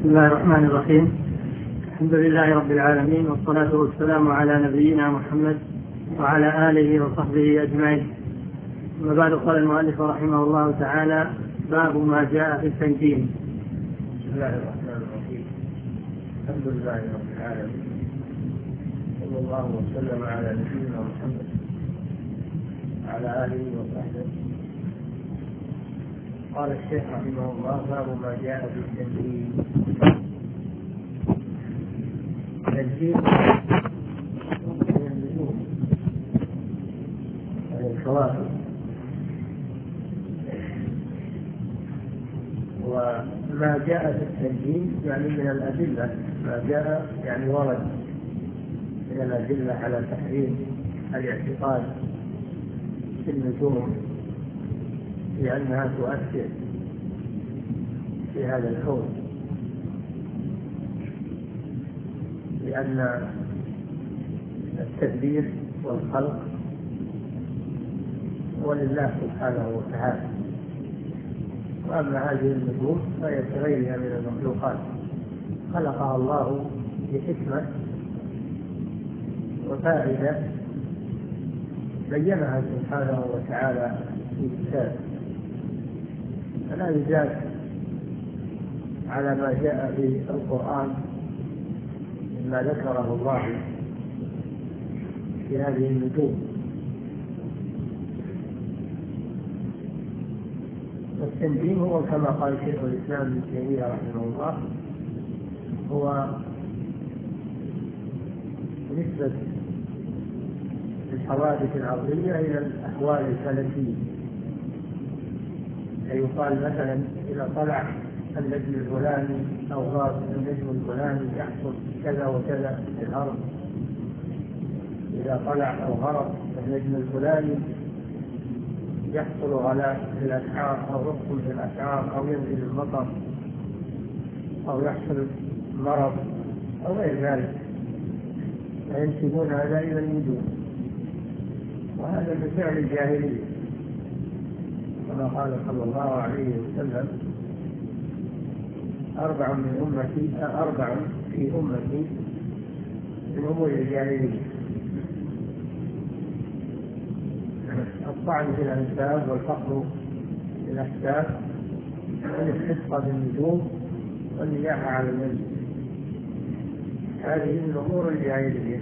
بسم الله الرحمن الرحيم. الحمد لله رب العالمين، والصلاة والسلام على نبينا محمد وعلى آله وصحبه أجمعين. أما بعد، قال المؤلف رحمه الله تعالى: باب ما جاء في التنجيم. بسم الله الرحمن الرحيم. الحمد لله رب العالمين، صلى الله وسلم على نبينا محمد وعلى آله وصحبه. قال الشيخ رحمه الله: باب ما جاء في التنجيم. التنجيم من النجوم والكواكب، وما جاء في التنجيم يعني من الأدلة، ما جاء يعني ورد من الأدلة على تحريم الاعتقاد في النجوم لأنها تؤثر في هذا الكون، لأن التدبير والخلق هو لله سبحانه وتعالى، وأما هذه النجوم فهي كغيرها من المخلوقات خلقها الله بحكمة وفائدة بينها سبحانه وتعالى في كتابه، فلا يزاد على ما جاء في القرآن مما ذكره الله في هذه النجوم. والتنجيم هو كما قال شيخ الإسلام ابن تيمية رحمه الله، هو نسبة الحوادث الأرضية إلى الأحوال الفلكية. يقال مثلا إذا طلع النجم الفلاني أو غاب النجم الفلاني يحصل كذا وكذا في الأرض، إذا طلع أو غرب النجم الفلاني يحصل على الأسعار أو يحصل في الأسعار أو ينزل المطر أو يحصل مرض أو غير ذلك، فينسبون هذا إلى النجوم، وهذا بفعل الجاهلية كما قال صلى الله عليه وسلم: أربع في أمتي من أمور الجاهلية: الطعن في الأنساب، والفقر في الأحساب، والاستسقاء بالنجوم، والنياحة على الميت. هذه من أمور الجاهلية،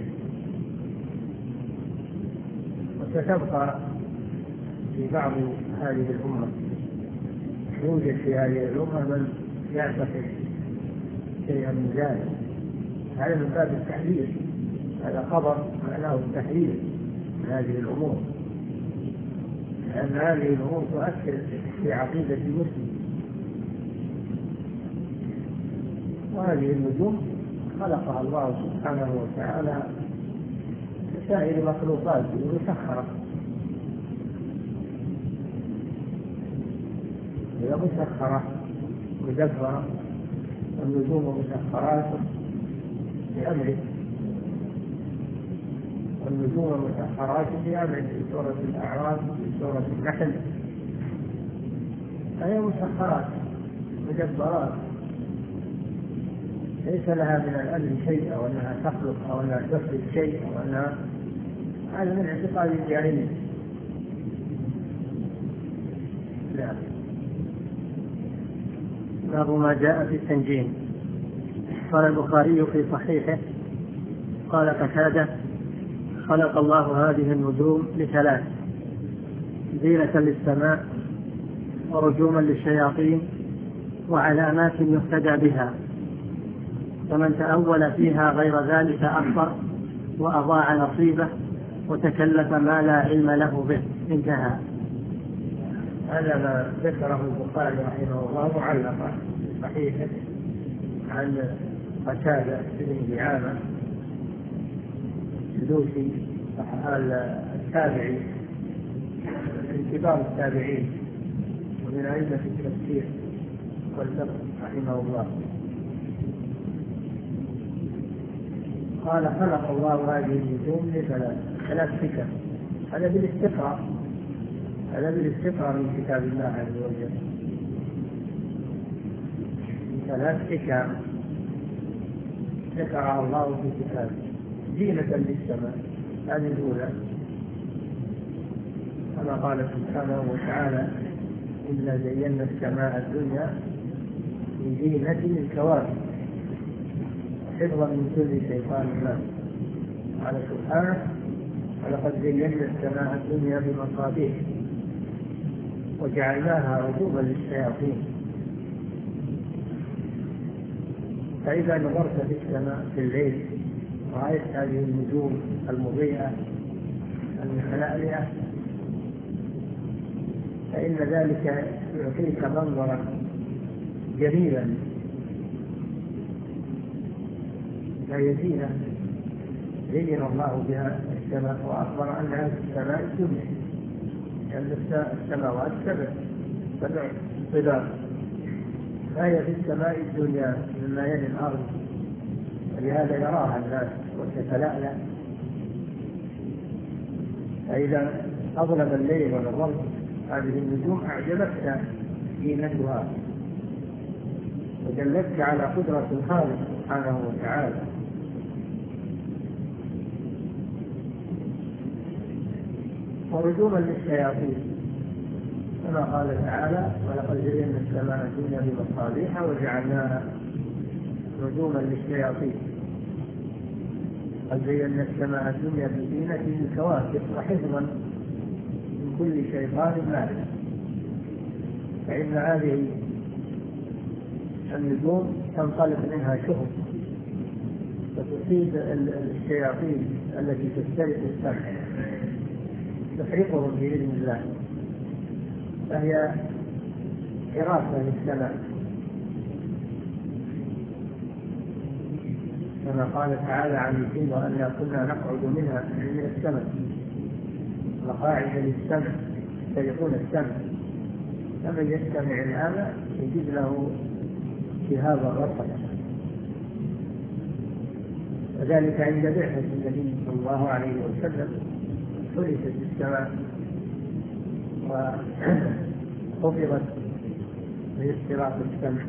وستبقى في بعض هذه الأمة، يوجد في هذه الأمة من يعتقد شيئا من ذلك. هذا من باب التحليل، هذا خبر معناه التحليل من هذه الأمور، لأن هذه الأمور تؤثر في عقيدة المسلم. وهذه النجوم خلقها الله سبحانه وتعالى كسائر مخلوقاته مسخرة، هي مسخرة مدبرة، والنجوم مسخرات بأمره، والنجوم مسخرات بأمره في سورة الأعراف، في سورة النحل، فهي مسخرات مدبرات ليس لها من الأمر شيء، أو أنها تخلق، أو أنها تخلق شيء، أو أنها، هذا من اعتقاد الجاهلية. لا. باب ما جاء في التنجيم. قال البخاري في صحيحه: قال قتادة: خلق الله هذه النجوم لثلاث: زينة للسماء، ورجوما للشياطين، وعلامات يهتدى بها، فمن تأول فيها غير ذلك أخطأ وأضاع نصيبه وتكلف ما لا علم له به. انتهى. هذا ما ذكره البخاري رحمه الله معلقا في صحيحه عن قتادة بن دعامة السدوسي التابعي من كبار التابعين ومن أئمة التفسير والفقه رحمه الله. قال: خلق الله هذه النجوم لثلاث فكر. هذا بالاستقراء من كتاب الله عز وجل. ثلاث حكم ذكرها الله في كتابه زينة للسماء. هذه الأولى كما قال سبحانه وتعالى: إنا زينا السماء الدنيا بزينة الكواكب حفظا من كل شيطان مارد. قال سبحانه: ولقد زينا السماء الدنيا بمصابيح وجعلناها رجوما للشياطين. فإذا نظرت في السماء في الليل رأيت هذه النجوم المضيئة المتلألئة فإن ذلك يعطيك منظرا جميلا فهي زينة زين الله بها السماء، وأخبر أنها في السماء الدنيا، لأن السماوات سبع طباق، فهي في السماء الدنيا مما يلي الأرض، ولهذا يراها الناس وتتلألأ. فإذا أظلم الليل ونظرت هذه النجوم أعجبتك زينتها ودلتك على قدرة الخالق سبحانه وتعالى. ورجوما للشياطين كما قال تعالى: ولقد زينا السماء الدنيا بمصابيح وجعلناها رجوما للشياطين. قد زينا السماء الدنيا بزينة الكواكب وحفظا من كل شيطان مارد. فإن هذه النجوم تنطلق منها شهب وتصيب الشياطين التي تسترق السمع، تحرقهم بإذن الله، فهي حراسة للسماء كما قال تعالى عن الجن: وأنا كنا نقعد منها من السمع مقاعد للسمع يسترقون السمع، فمن يستمع الآن يجد له شهابا رصدا. وذلك عند بعثة النبي صلى الله عليه وسلم حرست السماء وحفظت باستراق السمع.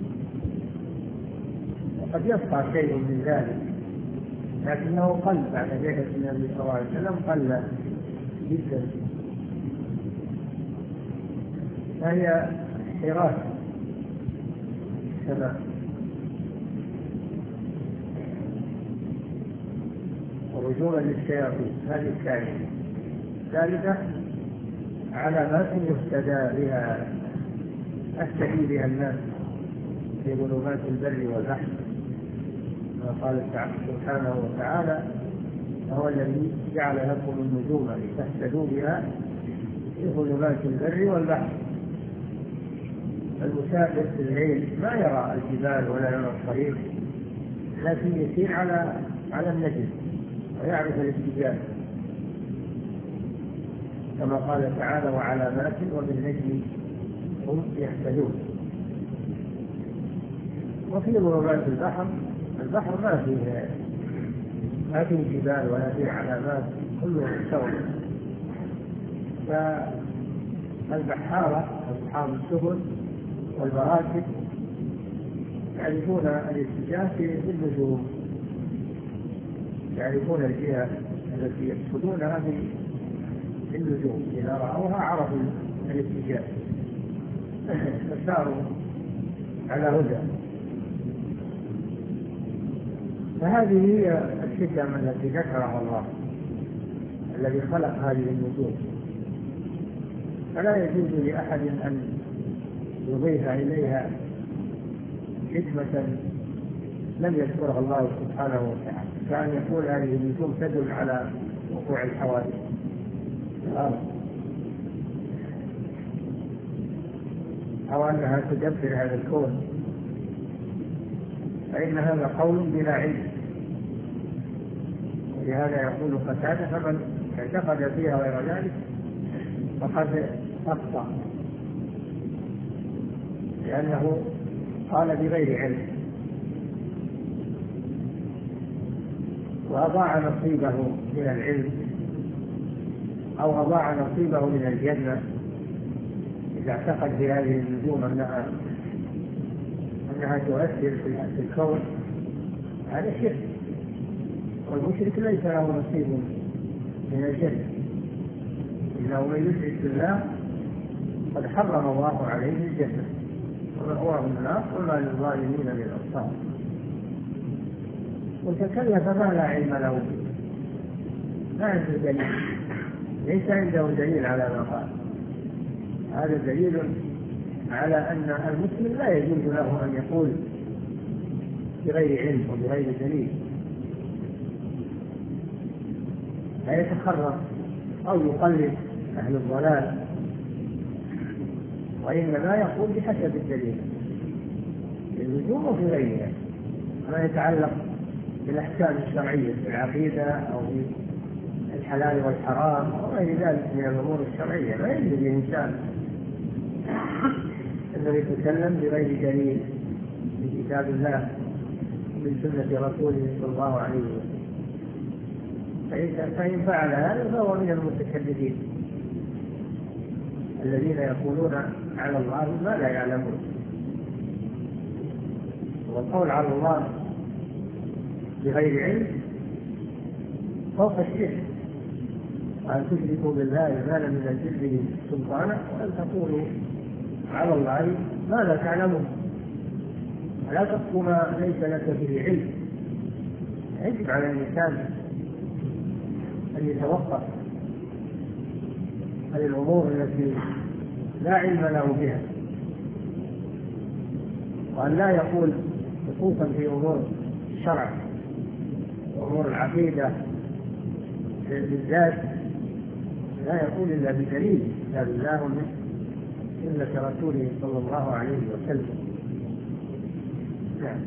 وقد يبقى شيء من ذلك لكنه قل بعد بعثة النبي صلى الله عليه وسلم، قل جدا. فهي حراسة السماء. ورجوما للشياطين هذه الثانية. الثالثة علامات يهتدى بها أهتدي بها الناس في ظلمات البر والبحر، ما قال سبحانه وتعالى: هو الذي جعل لكم النجوم لتهتدوا بها في ظلمات البر والبحر. المسافر في الليل ما يرى الجبال ولا يرى الطريق، لكن يسير على النجم ويعرف الاتجاه، كما قال تعالى: وعلامات وبالنجم هم يهتدون. وفي ظلمات البحر ما فيه جبال ولا فيه علامات، كله سوى. فالبحارة أصحاب السفن والمراكب يعرفون الاتجاه في النجوم، يعرفون الجهة التي يقصدونها في النجوم، إذا رأوها عرفوا الاتجاه فساروا على هدى. فهذه هي الحكم التي ذكرها الله الذي خلق هذه النجوم. فلا يجوز لأحد أن يضيف إليها حكمة لم يذكرها الله سبحانه وتعالى، كأن يقول هذه النجوم تدل على وقوع الحوادث أو أنها تدبر هذا الكون، فإن هذا قول بلا علم. ولهذا يقول قتادة: فمن اعتقد فيها غير ذلك فقد أخطأ، لأنه قال بغير علم وأضاع نصيبه من العلم أو أضاع نصيبه من الجنة إذا اعتقد بهذه النجوم أنها تؤثر في الكون هذا شرك، والمشرك ليس له نصيب من الجنة، إنه من يشرك بالله قد حرم الله عليه الجنة ومأواه النار وما للظالمين من أنصار. وتكلف ما لا علم له، ما عنده دليل، ليس عنده دليل على ما قال. هذا دليل على أن المسلم لا يجوز له أن يقول بغير علم وبغير دليل، لا يتخرج أو يقلد أهل الضلال، وإنما يقول بحسب الدليل في اللزوم وفي غيرها، ما يتعلق بالأحكام الشرعية في العقيدة أو في الحلال والحرام أو غير ذلك من الأمور الشرعية. ما يجوز للإنسان أنه يتكلم بغير دليل من كتاب الله من سنة رسوله صلى الله عليه وسلم، فإن فعل هذا فهو من المتكلفين الذين يقولون على الله ما لا يعلمون. والقول على الله بغير علم فوق الشرك، وأن تشركوا بالله ما لم ينزل به سلطانا وأن تقولوا على الله ما لا تعلمون، ولا تقف ما ليس لك به علم. يجب على الإنسان أن يتوقف عن الأمور التي لا علم له بها، وأن لا يقول خصوصا في أمور الشرع وأمور العقيدة بالذات، لا يقول إلا بدليل كتاب الله ومن سنة رسوله صلى الله عليه وسلم. نعم.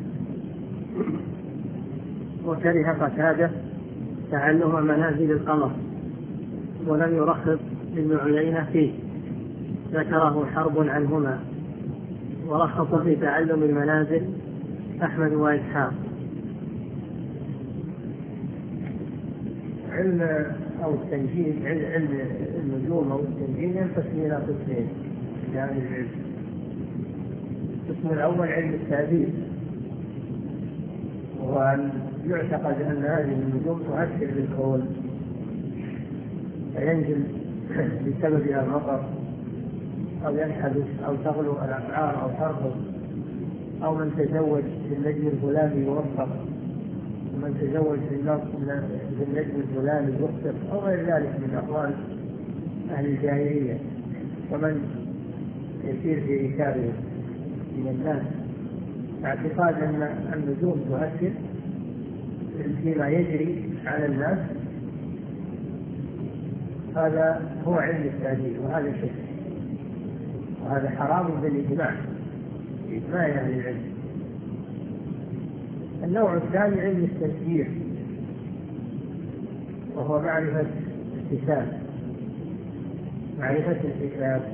وكره قتادة تعلم منازل القمر ولم يرخص ابن عيينة فيه، ذكره حرب عنهما، ورخص في تعلم المنازل أحمد وإسحاق. علم أو التنجيم، علم النجوم أو التنجيم ينقسم إلى قسمين يعني العلم. القسم الأول علم التأثير، وأن يعتقد أن هذه النجوم تؤثر بالكون فينزل بسببها المطر أو ينحدث أو تغلو الأسعار أو ترخص، أو من تزوج بالنجم الفلاني يوفق، ومن تزوج بالنجم الفلاني يخطئ، أو غير ذلك من أقوال أهل الجاهلية ومن يسير في ركابهم من الناس، اعتقاد أن النجوم تؤثر فيما يجري على الناس. هذا هو علم التأثير، وهذا شرك، وهذا حرام بالإجماع، إجماع أهل العلم. النوع الثاني علم التسجيل، وهو معرفة الحساب، معرفة الحساب.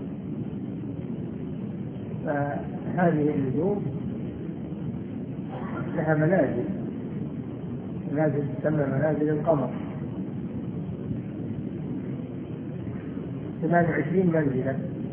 فهذه النجوم لها منازل تسمى منازل القمر، 28 منزلة،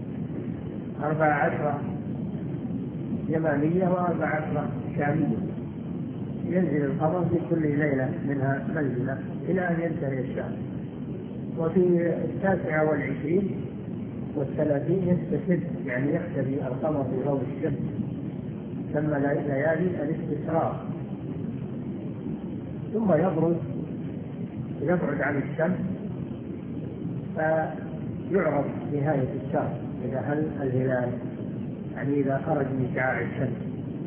14 يمانية و14 شامية. ينزل القمر في كل ليلة منها منزلة إلى أن ينتهي الشهر. وفي 29 و30 يستشد، يعني يختفي القمر في ضوء الشمس، ثم ليالي الاستشراق، ثم يبعد عن الشمس فيعرف نهاية الشهر إذا هل الهلال، يعني إذا خرج من شعاع الشمس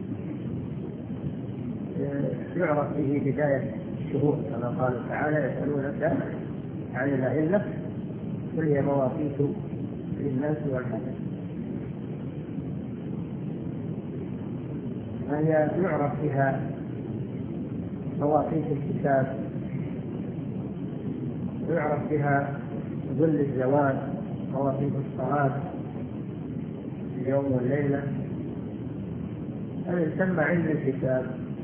يعرف به بداية الشهور، كما قال تعالى يسألونك عن الأهلة قل هي مواقيت للناس والحج. فهي يعرف بها مواقيت الحساب، ويعرف بها ظل الزوال، مواقيت الصلاة اليوم والليلة. هذا يسمى علم الحساب.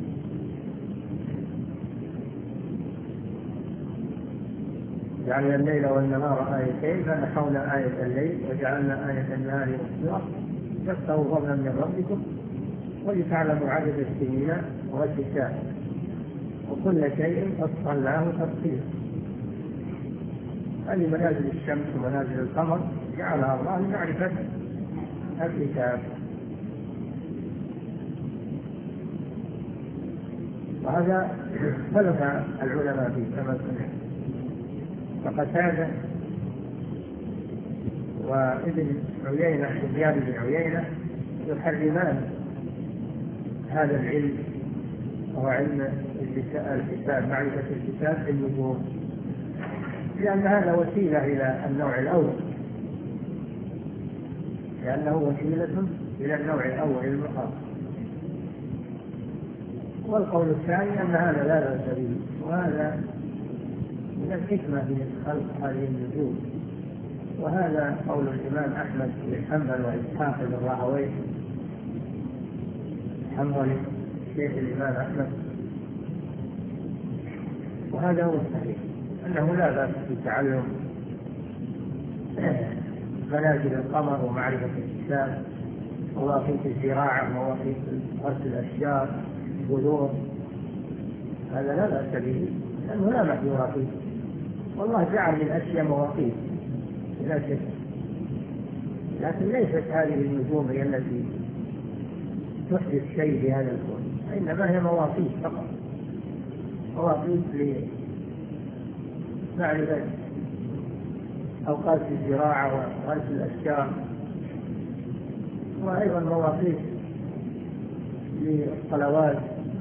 جعلنا الليل والنهار آيتين فمحونا آية الليل وجعلنا آية النهار مبصرة تبتغوا فضلا من ربكم ولتعلموا عدد السنين والحساب. وكل شيء فصلناه تفصيلا. هذه منازل الشمس ومنازل القمر جعلها الله لمعرفة الكتاب. وهذا اختلف العلماء فيه كما سمعت، فقتادة وابن عيينة سفيان بن عيينة يحرمان هذا العلم، وهو علم الحساب، معرفة الحساب بالنجوم، لأن هذا وسيلة إلى النوع الأول، لأنه وسيلة إلى النوع الأول المخاطر. والقول الثاني أن هذا لا بأس به، وهذا من الحكمة في خلق هذه النجوم. وهذا قول الإمام أحمد بن حنبل وإسحاق بن راهويه حنبل شيخ الإمام أحمد، وهذا هو الصحيح أنه لا بأس في تعلم منازل القمر ومعرفة الحساب، مواقيت الزراعة، مواقيت غرس الأشجار، بذور، هذا لا بأس به لأنه لا محذور فيه، والله جعل للأشياء مواقيت لا شك، لكن ليست هذه النجوم هي التي تحدث شيء في هذا الكون، إنما هي مواقيت فقط، مواقيت لمعرفة أوقات الزراعة وغرس الأشجار، وأيضا مواقيت للصلوات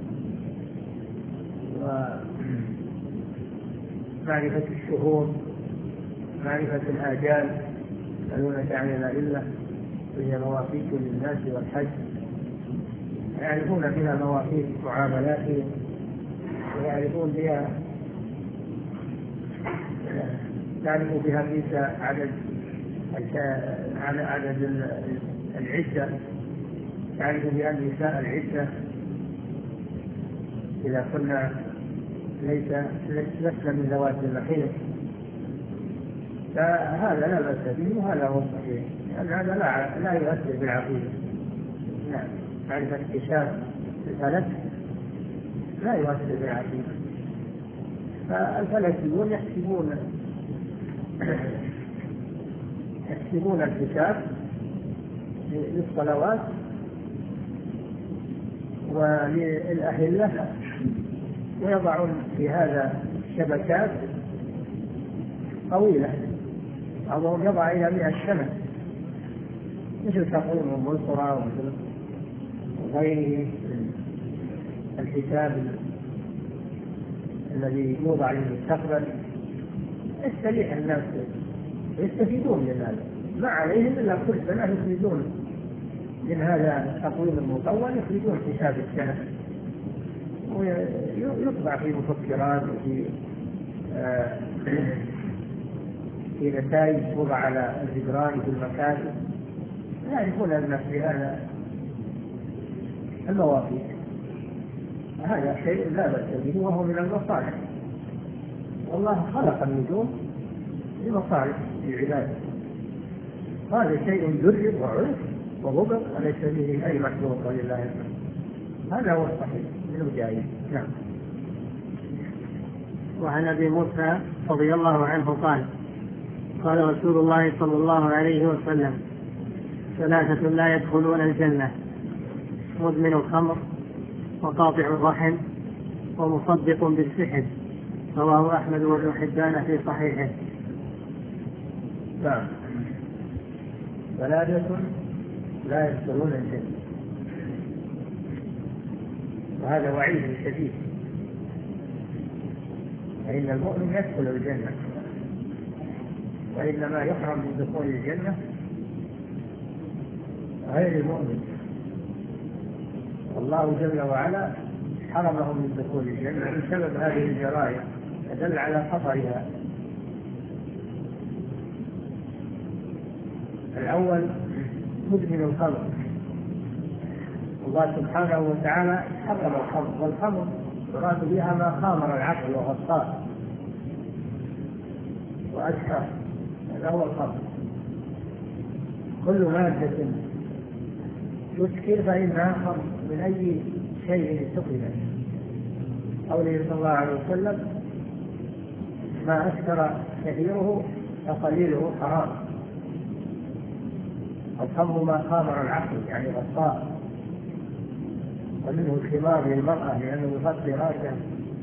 ومعرفة الشهور، معرفة الآجال، يسألونك عن الأهلة وهي مواقيت للناس والحج، يعرفون بها مواقيت معاملاتهم، ويعرفون بها تعرف بها ليس عدد العدة، تعرف بها نساء العدة إذا كنا لسنا من ذوات المحيط، فهذا لا بأس به وهذا هو الصحيح، لأن هذا لا يؤثر بالعقيدة. نعم، معرفة اكتشاف الفلك لا يؤثر بالعقيدة، فالفلكيون يحسبون الحساب للصلوات وللأهلة، ويضعون في هذا شبكات طويلة، بعضهم يضع إلى 100 سنة، مثل تقويم البلطرة ومثل غيره الحساب الذي يوضع للمستقبل، يستريح الناس يستفيدون من هذا، ما عليهم إلا كل سنة يخرجون من هذا التقويم المطول، يخرجون حساب السنة ويطبع في مفكرات وفي في نتائج توضع على الجدران في المكاتب، يعرفون الناس بهذا المواقيت. هذا شيء لا بأس به وهو من المصالح، والله خلق النجوم لمصالح العباد، هذا شيء جرب وعرف وضبط وليس به أي محذور ولله الحمد. هذا هو الصحيح من الجاهل. نعم. وعن أبي موسى رضي الله عنه قال: قال رسول الله صلى الله عليه وسلم: 3 لا يدخلون الجنة: مدمن الخمر، وقاطع الرحم، ومصدق بالسحر. رواه أحمد وابن حبان في صحيحه. نعم. 3 لا يدخلون الجنة، وهذا وعيد شديد، فإن المؤمن يدخل الجنة، وإنما يحرم من دخول الجنة غير المؤمن، الله جل وعلا حرمهم من دخول الجنة بسبب هذه الجرائم، يدل على خطرها. الأول مدمن الخمر، الله سبحانه وتعالى حرم الخمر، والخمر يراد بها ما خامر العقل وغطاه وأسكر، هذا هو الخمر. كل مادة تسكر فإنها خمر من أي شيء استخدمت، قوله صلى الله عليه وسلم: ما أسكر كثيره فقليله حرام. الخمر ما خامر العقل يعني غطاء، ومنه الخمار للمرأة لأنه يغطي رأسها.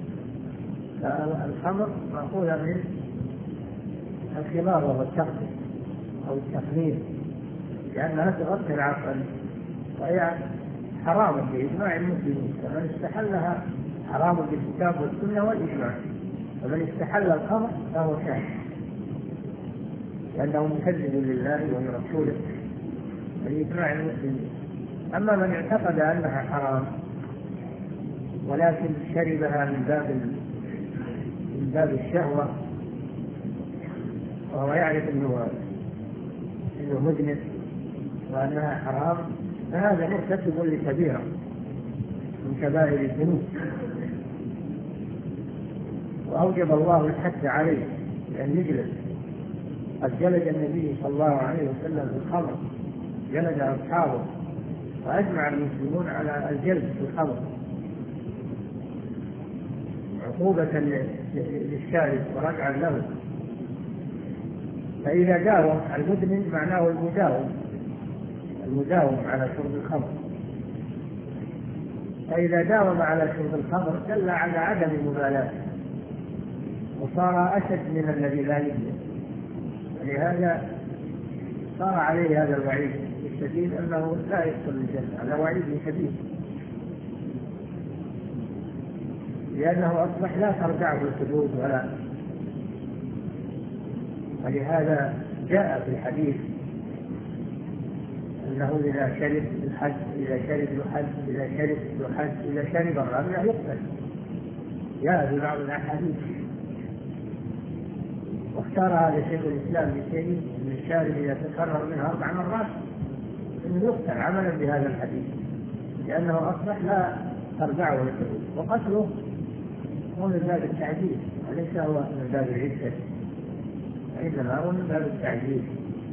فالخمر مأخوذة من الخمار وهو التخمير أو التخمير، لأنها تغطي العقل وهي حرام بإجماع المسلمين، فمن استحلها حرام بالكتاب والسنة والإجماع، ومن استحل الخمر فهو كافر لأنه مكذب لله ولرسوله بإجماع المسلمين. أما من اعتقد أنها حرام ولكن شربها من باب الشهوة وهو يعرف أنه مذنب وأنها حرام، فهذا مرتكب لكبيرة من كبائر الذنوب، وأوجب الله الحد عليه بأن يجلد. قد جلد النبي صلى الله عليه وسلم بالخمر، جلد أصحابه، وأجمع المسلمون على الجلد بالخمر عقوبة للشارب ورجعا له. فإذا داوم المدمن معناه المداوم على شرب الخمر، فإذا داوم على شرب الخمر دل على عدم المبالاة وصار أشد من الذي لا يدمن. ولهذا صار عليه هذا الوعيد الشديد أنه لا يدخل الجنة، هذا وعيد شديد، لأنه أصبح لا ترجعه الحدود ولهذا جاء في الحديث أنه إذا شرب الحد، إذا شرب يحد، إذا شرب يحد، إذا شرب الرابع يقتل. جاء في بعض الأحاديث، واختار هذا شيخ الإسلام بشيء من الشارب إذا تكرر منها 4 مرات أنه يقتل عملا بهذا الحديث، لأنه أصبح لا ترجعه الحدود، وقتله هو من باب التعجيل وليس هو من باب العدة، وإنما هو من باب التعجيل.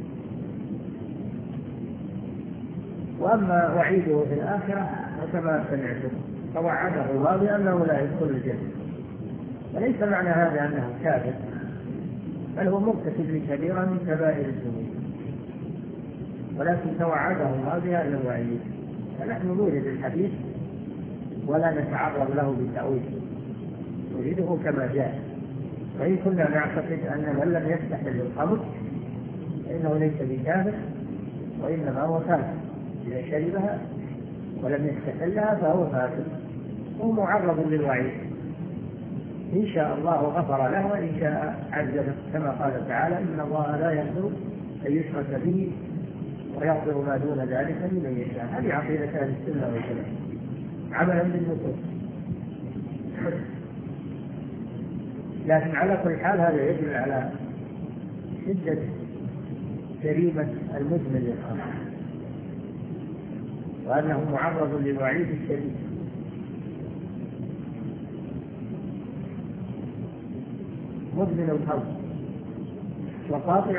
وأما وعيده في الآخرة فكما سمعتم توعده الله بأنه لا يدخل الجنة، وليس معنى هذا أنه كافر، بل هو مرتكب لكبيرة من كبائر الذنوب، ولكن توعده الله بهذا الوعيد. فنحن نورد الحديث ولا نتعرض له بالتأويل، نريده كما جاء. وإن كنا نعتقد أن من لم يستحل الخمر فإنه ليس بكافر، وإنما هو كافر إذا شربها ولم يستحلها فهو كافر، هو معرض للوعيد. إن شاء الله غفر له وإن شاء عذبه، كما قال تعالى: إن الله لا يغفر أن يشرك به ويغفر ما دون ذلك لمن يشاء. هذه عقيدة أهل السنة والجماعة عملا بالنصوص. لكن على كل حال هذا يدل على شدة جريمة المدمن للخمر، وأنه معرض للوعيد الشديد. مدمن الخمر وقاطع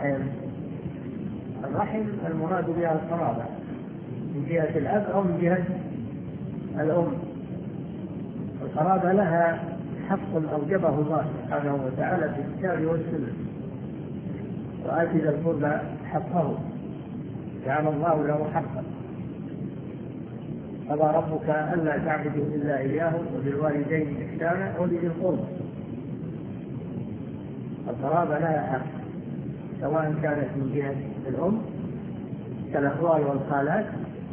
الرحم المراد بها القرابة من جهة الأب أو من جهة الأم. القرابة لها حق أوجبه الله سبحانه وتعالى في الكتاب والسنة: وآت ذا القربى حقه، جعل الله له حقا. قضى ربك ألا تعبدوا إلا إياه وبالوالدين إحسانا وبذي القربى. القرابة لها حق، سواء كانت من جهة الأم كالأخوال والخالات،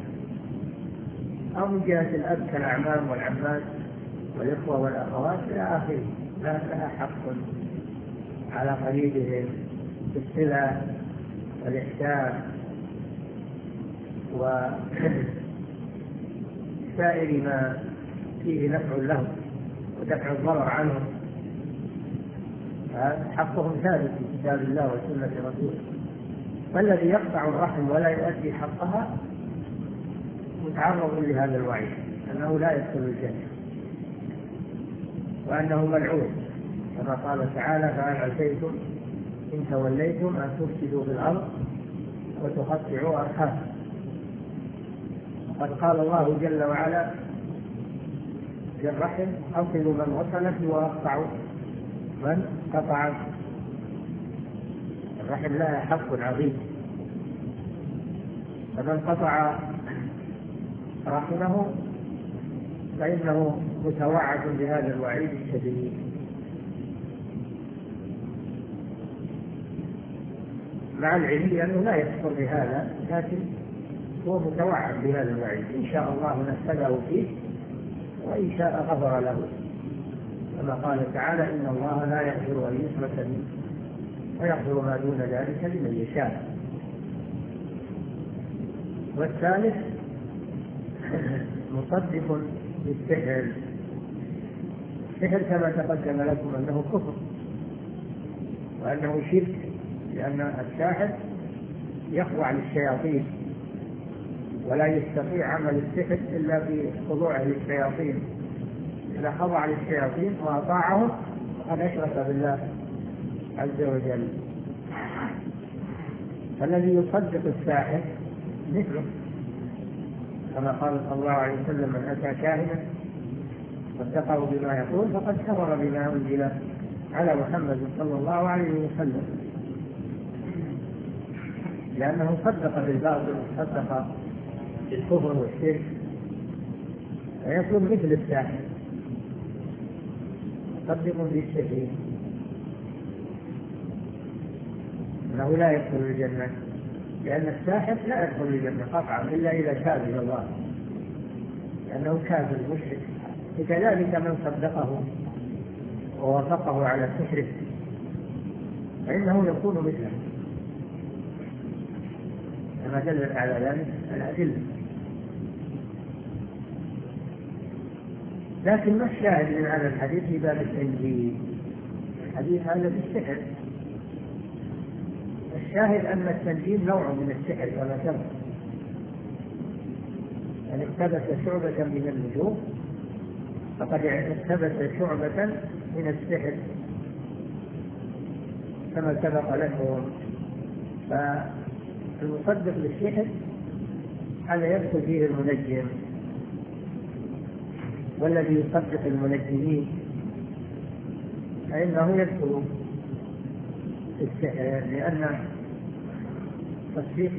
أو من جهة الأب كالأعمام والعمات والإخوة والأخوات إلى آخره. لها حق على قريبهم بالصلة والإحسان وسائر ما فيه نفع لهم ودفع الضرر عنهم. حقهم ثابت في كتاب الله وسنة رسوله. فالذي يقطع الرحم ولا يؤدي حقها متعرض لهذا الوعيد، أنه لا يدخل الجنة وأنه ملعون، كما قال تعالى: فهل عسيتم إن توليتم أن تفسدوا في الأرض وتقطعوا أرحامكم. قد قال الله جل وعلا: بالرحم أصلوا من وصلت وأقطعوا من قطع الرحم. لها حق عظيم، فمن قطع رحمه فإنه متوعد بهذا الوعيد الشديد. مع العلم أنه لا يكفر بهذا، لكن هو متوعد بهذا الوعيد. إن شاء الله نفذه فيه وإن شاء غفر له، كما قال تعالى: إن الله لا يغفر أن يشرك به ويغفر ما دون ذلك لمن يشاء. والثالث مصدق بالسحر. السحر كما تقدم لكم أنه كفر وأنه شرك، لأن الساحر يخضع للشياطين ولا يستطيع عمل السحر إلا بخضوعه للشياطين. إذا خضع للشياطين وأطاعهم فقد أشرك بالله عز وجل. فالذي يصدق الساحر مثله، كما قال صلى الله عليه وسلم: من أتى كاهنا واتقوا بما يقول فقد كفر بما أنزل على محمد صلى الله عليه وسلم، لأنه صدق بالباطل وصدق بالكفر والشرك، فيكون مثل الساحر مصدق بالسحر، أنه لا يدخل الجنة، لأن الساحر لا يدخل الجنة قطعا إلا إذا تاب إلى الله، لأنه كافر مشرك. وكذلك من صدقه ووافقه على سحره فإنه يكون مثله، كما دلت على ذلك الأدلة. لكن ما الشاهد من هذا الحديث في باب التنجيم؟ الحديث هذا في السحر. الشاهد أن التنجيم نوع من السحر كما سبق، يعني اقتبس شعبة من النجوم فقد اقتبس شعبة من السحر كما سبق لكم. فالمصدق للسحر هذا يدخل فيه المنجم، والذي يصدق المنجمين فإنه يدخل في السحر، لأن تصديق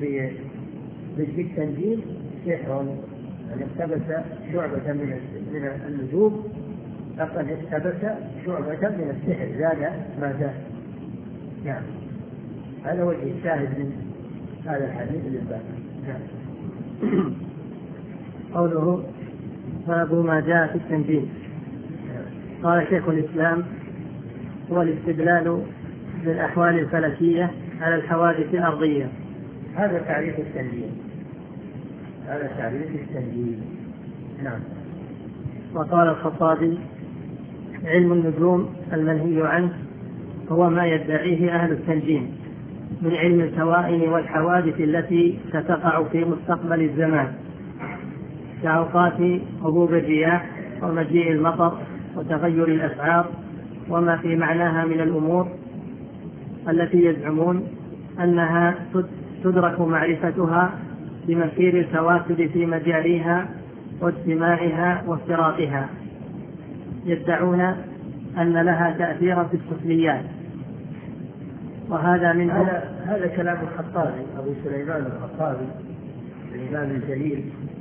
بالتنجيم سحر. يعني اقتبس شعبة من النجوم فقد اقتبس شعبة من السحر، زاد ما زاد. نعم، هذا وجه الشاهد من هذا الحديث للباب. نعم. قوله: باب ما جاء في التنجيم. قال شيخ الإسلام: هو الاستدلال بالأحوال الفلكية على الحوادث الأرضية. هذا تعريف التنجيم، هذا تعريف التنجيم. نعم. وقال الخطابي: علم النجوم المنهي عنه هو ما يدعيه أهل التنجيم من علم الكوائن والحوادث التي ستقع في مستقبل الزمان، كأوقات هبوب الرياح ومجيء المطر وتغير الأسعار، وما في معناها من الأمور التي يزعمون أنها تدرك معرفتها بمسير الكواكب في مجاريها واجتماعها وافتراقها. يدعون أن لها تأثيرا في السفليات، وهذا من هذا كلام الخطابي، أبو سليمان الخطابي الإمام الجليل،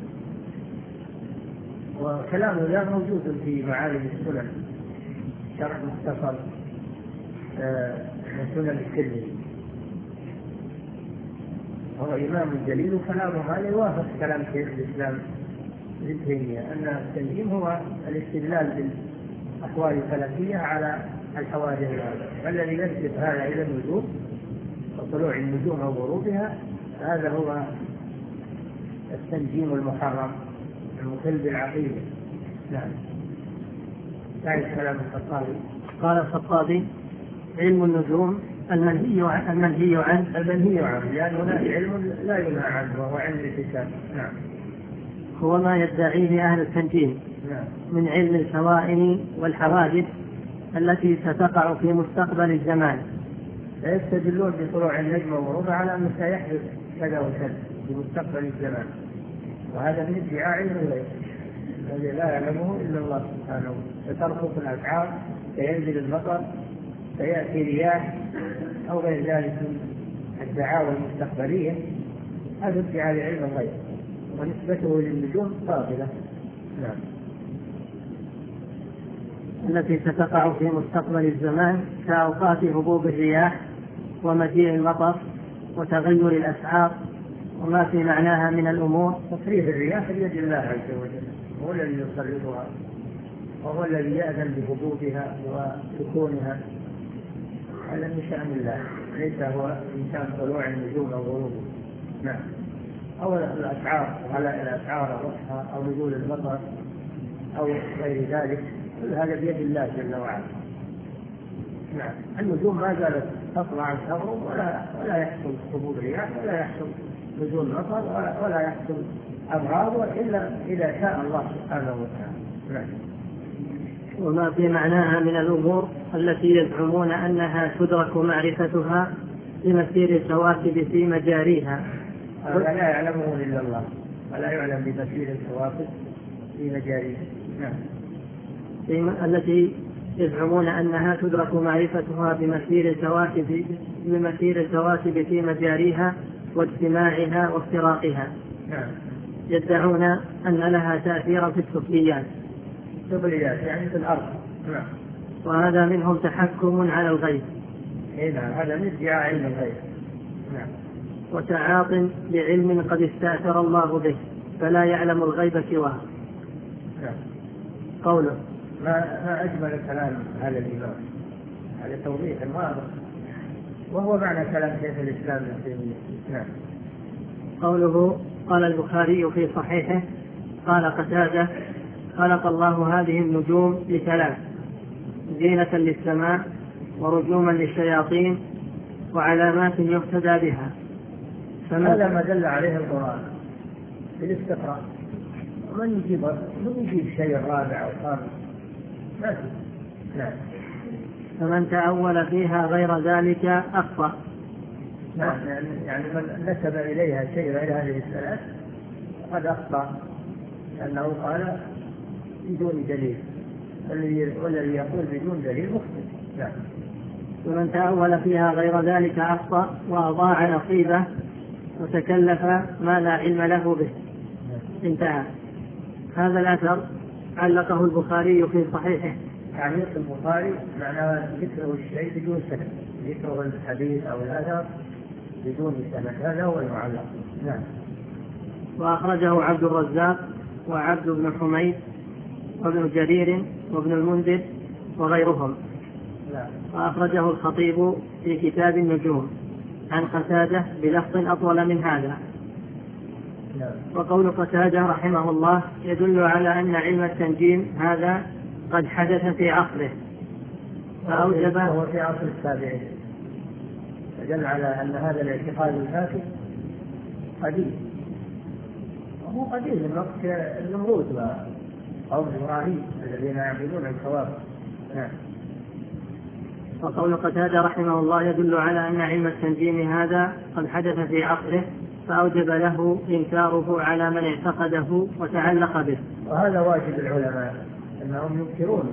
وكلامه لا موجود في معالم السنن، شرح مختصر سنن الترمذي. هو إمام جليل، وكلامه هذا يوافق كلام شيخ الإسلام ابن تيمية أن التنجيم هو الاستدلال بالأحوال الفلكية على الحوادث، والذي ينسب هذا إلى النجوم وطلوع النجوم وغروبها هذا هو التنجيم المحرم المخل بالعقيدة. نعم. تعرف كلام الخطابي. قال الخطابي: علم النجوم المنهي عنه لأن هناك علم لا ينهى عنه وهو علم الحساب. نعم. هو ما يدعيه أهل التنجيم. نعم. من علم الكوائن والحوادث التي ستقع في مستقبل الزمان. فيستدلون بطلوع النجم وغروبه على أنه سيحدث كذا وكذا في مستقبل الزمان، وهذا من ادعاء علم الغيب الذي لا يعلمه إلا الله سبحانه. فترخص الأسعار، فينزل المطر، فيأتي رياح أو غير ذلك من الدعاوى المستقبلية، هذا ادعاء لعلم الغيب ونسبته للنجوم باطلة. نعم. التي ستقع في مستقبل الزمان كأوقات هبوب الرياح ومجيء المطر وتغير الأسعار وما في معناها من الأمور. تصريف الرياح بيد الله عز وجل، هو الذي يصرفها وهو الذي يأذن بهبوبها وسكونها، هذا من شأن الله، ليس هو من شأن طلوع النجوم أو غروبها. نعم. أو الأسعار، غلاء الأسعار الرخصة أو نزول المطر أو غير ذلك، كل هذا بيد الله جل وعلا. نعم. النجوم ما زالت تطلع وتغرب ولا يحصل هبوب رياح ولا يحصل نزول مطر ولا يحصل أمراض إلا إذا شاء الله سبحانه وتعالى. نعم. وما في معناها من الأمور التي يزعمون أنها تدرك معرفتها بمسير الكواكب في مجاريها. هذا لا يعلمه إلا الله، ولا يعلم بمسير الكواكب في مجاريها. نعم. التي يزعمون أنها تدرك معرفتها بمسير الكواكب في مجاريها واجتماعها وافتراقها. نعم. يدعون أن لها تأثير في السفليات يعني في الأرض. نعم. وهذا منهم تحكم على الغيب. نعم. هذا من ادعاء علم الغيب. نعم. وتعاط بعلم قد استأثر الله به فلا يعلم الغيب سواه. نعم. قوله ما أجمل كلام هذا الإمام، هذا توضيح واضح، وهو معنى كلام شيخ الإسلام ابن تيمية. نعم. قوله قال البخاري في صحيحه قال قتادة خلق الله هذه النجوم لثلاث: زينة للسماء ورجوما للشياطين وعلامات يهتدى بها. هذا ما دل عليه القرآن بالاستقراء، ومن يجيب شيء رابع أو خامس ما في. نعم. فمن تأول فيها غير ذلك أخطأ. نعم. يعني من نسب إليها شيء غير هذه الثلاث قد أخطأ، لأنه قال بدون دليل، والذي يقول بدون دليل مخطئ. نعم. ومن تأول فيها غير ذلك أخطأ وأضاع نصيبه وتكلف ما لا علم له به. انتهى. هذا الأثر علقه البخاري في صحيحه. تعليق البخاري معناه ذكره الشيء بدون سند، ذكره الحديث أو الأثر بدون سند، هذا هو المعلق. نعم. وأخرجه عبد الرزاق وعبد بن حميد وابن جرير وابن المنذر وغيرهم. نعم. وأخرجه الخطيب في كتاب النجوم عن قتادة بلفظ أطول من هذا. نعم. وقول قتادة رحمه الله يدل على أن علم التنجيم هذا قد حدث في عصره فأوجب. وهو في عصر التابعين، فدل على أن هذا الاعتقاد الفاسد قديم، وهو قديم من وقت النمرود وقوم إبراهيم الذين يعبدون الكواكب. نعم. وقول قتادة رحمه الله يدل على أن علم التنجيم هذا قد حدث في عصره فأوجب له إنكاره على من اعتقده وتعلق به. وهذا واجب العلماء أنهم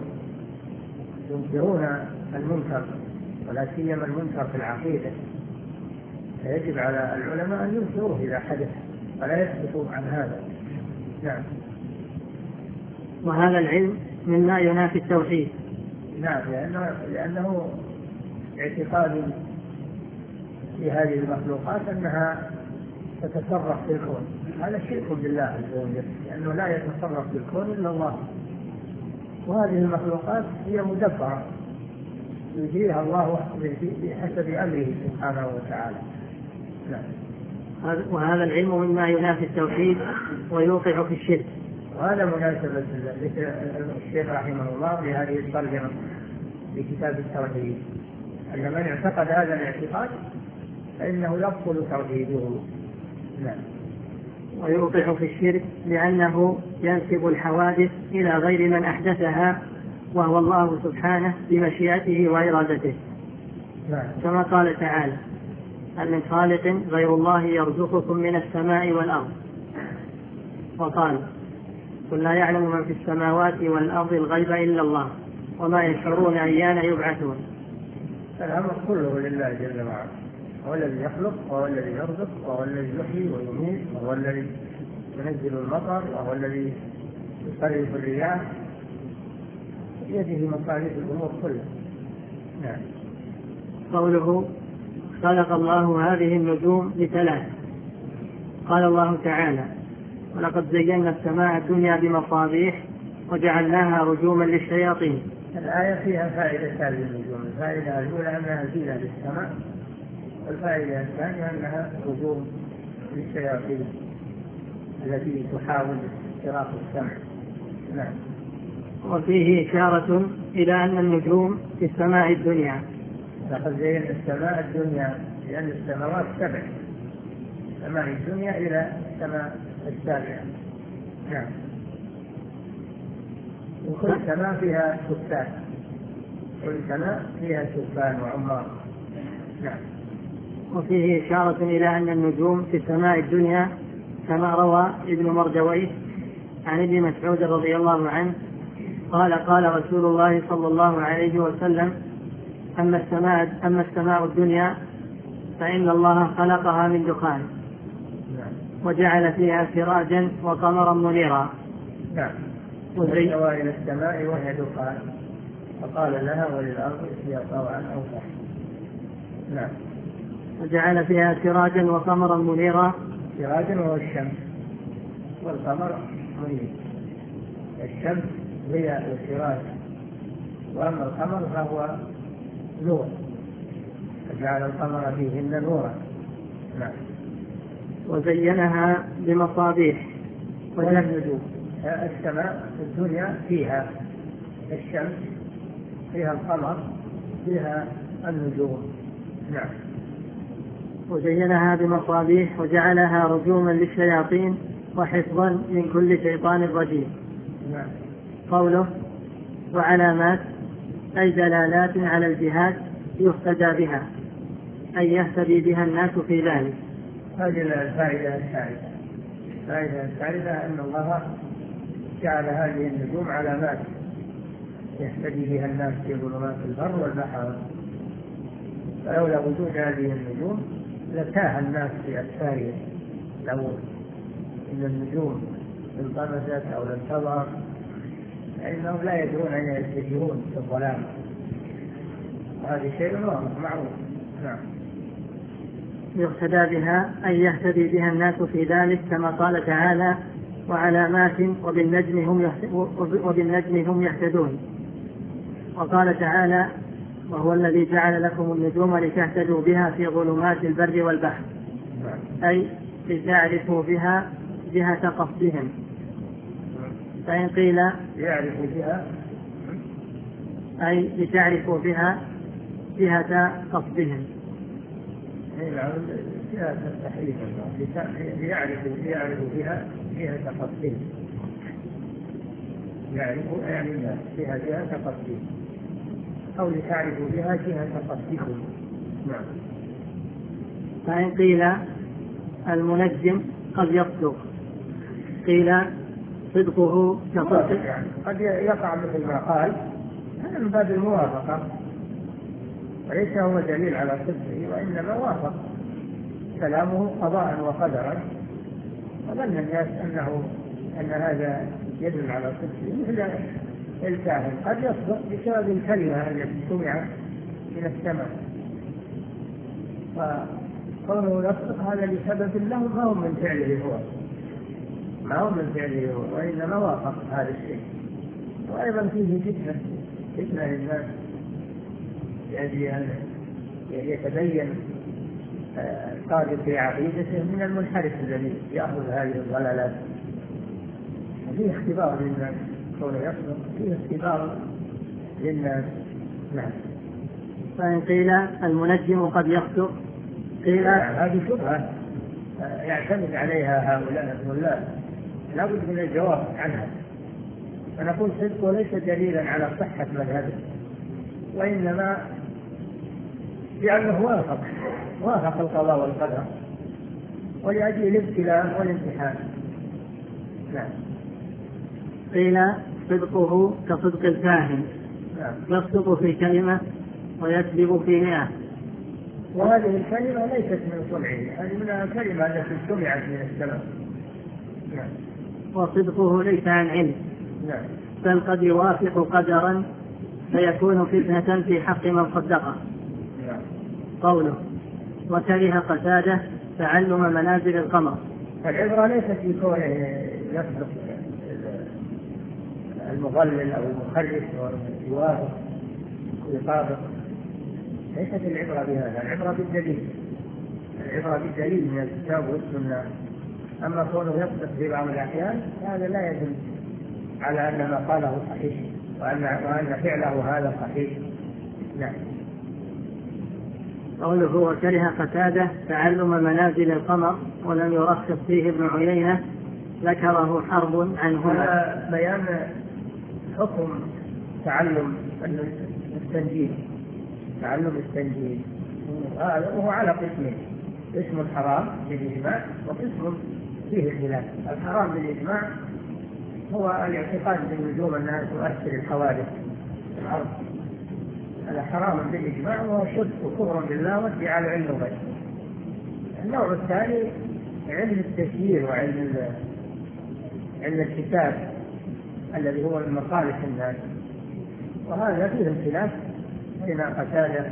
ينكرون المنكر، ولا سيما المنكر في العقيدة، فيجب على العلماء أن ينكروه إذا حدث ولا يسكتوا عن هذا. نعم. وهذا العلم مما ينافي التوحيد. نعم. لأنه اعتقاد في هذه المخلوقات أنها تتصرف في الكون، هذا شرك بالله عز وجل، لأنه لا يتصرف في الكون إلا الله، وهذه المخلوقات هي مدبرة يجريها الله بحسب أمره سبحانه وتعالى. نعم. وهذا العلم مما ينافي التوحيد ويوقع في الشرك. وهذا مناسبة الشيخ رحمه الله لهذه الترجمة في كتاب التوحيد، أن من اعتقد هذا الاعتقاد فإنه يبطل توحيده. نعم. ويوقع في الشرك لأنه ينسب الحوادث إلى غير من أحدثها وهو الله سبحانه بمشيئته وإرادته. نعم. كما قال تعالى: هل من خالق غير الله يرزقكم من السماء والأرض. وقال: قل لا يعلم من في السماوات والأرض الغيب إلا الله وما يشعرون أيان يبعثون. الأمر كله لله جل وعلا، هو الذي يخلق وهو الذي يرزق وهو الذي يحيي ويميت وهو الذي ينزل المطر وهو الذي يصرف الرياح، بيده مصاريف الأمور كلها. نعم. قوله خلق الله هذه النجوم لثلاث. قال الله تعالى ولقد زينا السماء الدنيا بمصابيح وجعلناها رجوما للشياطين. الآية فيها فائدة للنجوم، الفائدة الأولى أنها زينة للسماء، والفائدة الثانية أنها رجوم للشياطين التي تحاول استراق السمع. نعم. وفيه إشارة إلى أن النجوم في السماء الدنيا. لقد زينا السماء الدنيا لأن السماوات سبع، السماء الدنيا إلى السماء السابعة. نعم. وكل سماء فيها سكان، كل سماء فيها سكان وعمار. نعم. وفيه إشارة إلى أن النجوم في السماء الدنيا كما روى ابن مردويه عن ابن مسعود رضي الله عنه قال قال رسول الله صلى الله عليه وسلم أما السماء الدنيا فإن الله خلقها من دخان وجعل فيها سراجا وقمرا منيرا. نعم. واستوى إلى السماء وهي دخان فقال لها وللأرض ائتيا طوعا أو كرها. نعم. وجعل فيها سراجا وقمرا منيرا. سراجا وهو الشمس والقمر منير. الشمس هي السراج وأما القمر فهو نور، فجعل القمر فيهن نورا. نعم. وزينها بمصابيح والنجوم. السماء في الدنيا فيها الشمس فيها القمر فيها النجوم. نعم. وزينها بمصابيح وجعلها رجوما للشياطين وحفظا من كل شيطان رجيم. نعم. قوله وعلامات أي دلالات على الجهاد يهتدى بها أي يهتدي بها الناس في ذلك. هذه الفائدة الثالثة. الفائدة الثالثة أن الله جعل هذه النجوم علامات يهتدي بها الناس في ظلمات البر والبحر، فلولا وجود هذه النجوم لتاه الناس في أسفارهم، لو إن النجوم انطمست أو لم تظهر فإنهم لا يدرون أين يتجهون في الظلام، وهذا شيء معروف. نعم. يهتدى بها أي يهتدي بها الناس في ذلك كما قال تعالى وعلامات وبالنجم هم يهتدون. وقال تعالى وهو الذي جعل لكم النجوم لتهتدوا بها في ظلمات البر والبحر أي لتعرفوا بها جهة قصدهم. فإن قيل يعرفوا بها أي لتعرفوا بها جهة قصدهم. جهة التحريف يعرفوا بها جهة قصدهم، يعرفوا يعني الناس بها جهة قصدهم أو لتعرفوا بها جهة قصدكم. نعم. فإن قيل المنجم قد يصدق قيل صدقه كصدق، يعني قد يقع مثل ما قال، هذا من باب الموافقة وليس هو دليل على صدقه، وإنما وافق كلامه قضاء وقدرا، وظن الناس أن هذا يدل على صدقه مثل الكاهن قد يصدق بسبب الكلمة التي سمعت من السماء، فقوله يصدق هذا لسبب له ما هو من فعله هو وإنما وافق هذا الشيء. وأيضا فيه فتنة للناس يعني يتبين الصادق في عقيدته من المنحرف الذي يأخذ هذه الضلالات. فيه اختبار للناس، كونه يصدق فيه اختبار للناس. نعم. فإن قيل المنجم قد يصدق قيل هذه شبهة يعتمد عليها هؤلاء الضلال، لا بد من الجواب عنها، فنقول صدقه ليس دليلا على صحة مذهبه، وإنما لأنه وافق القضاء والقدر ولأجل الابتلاء والامتحان. نعم. قيل صدقه كصدق الكاهن، يصدق في كلمة ويكذب في 100. وهذه الكلمة ليست من صنعه، هذه من الكلمة التي سمعت من السلف. وصدقه ليس عن علم، بل قد يوافق قدرا فيكون فتنة في حق من صدقه. قوله وكره قتادة تعلم منازل القمر. العبرة ليست في كونه يصدق المضلل أو المخرف ويوافق ويطابق، ليست العبرة بهذا، العبرة بالدليل، العبرة بالدليل من الكتاب والسنة. أما كونه يصدق في بعض الأحيان هذا لا يدل على أن ما قاله صحيح وأن فعله هذا صحيح. نعم. قوله وكره قتادة تعلم منازل القمر ولم يرخص فيه ابن عيينة ذكره حرب عنه. هذا بيان حكم تعلم التنجيل، تعلم التنجيل وهو على قسمين، قسم حرام بالإجماع وقسم فيه الخلاف. الحرام بالإجماع هو الاعتقاد بالنجوم أنها تؤثر الحوادث في الأرض، هذا حرام بالإجماع وهو شرك وكفر بالله وادعاء العلم الغيب. النوع الثاني علم التسيير وعلم الكتاب الذي هو من مصالح الناس، وهذا فيه الخلاف بين قتادة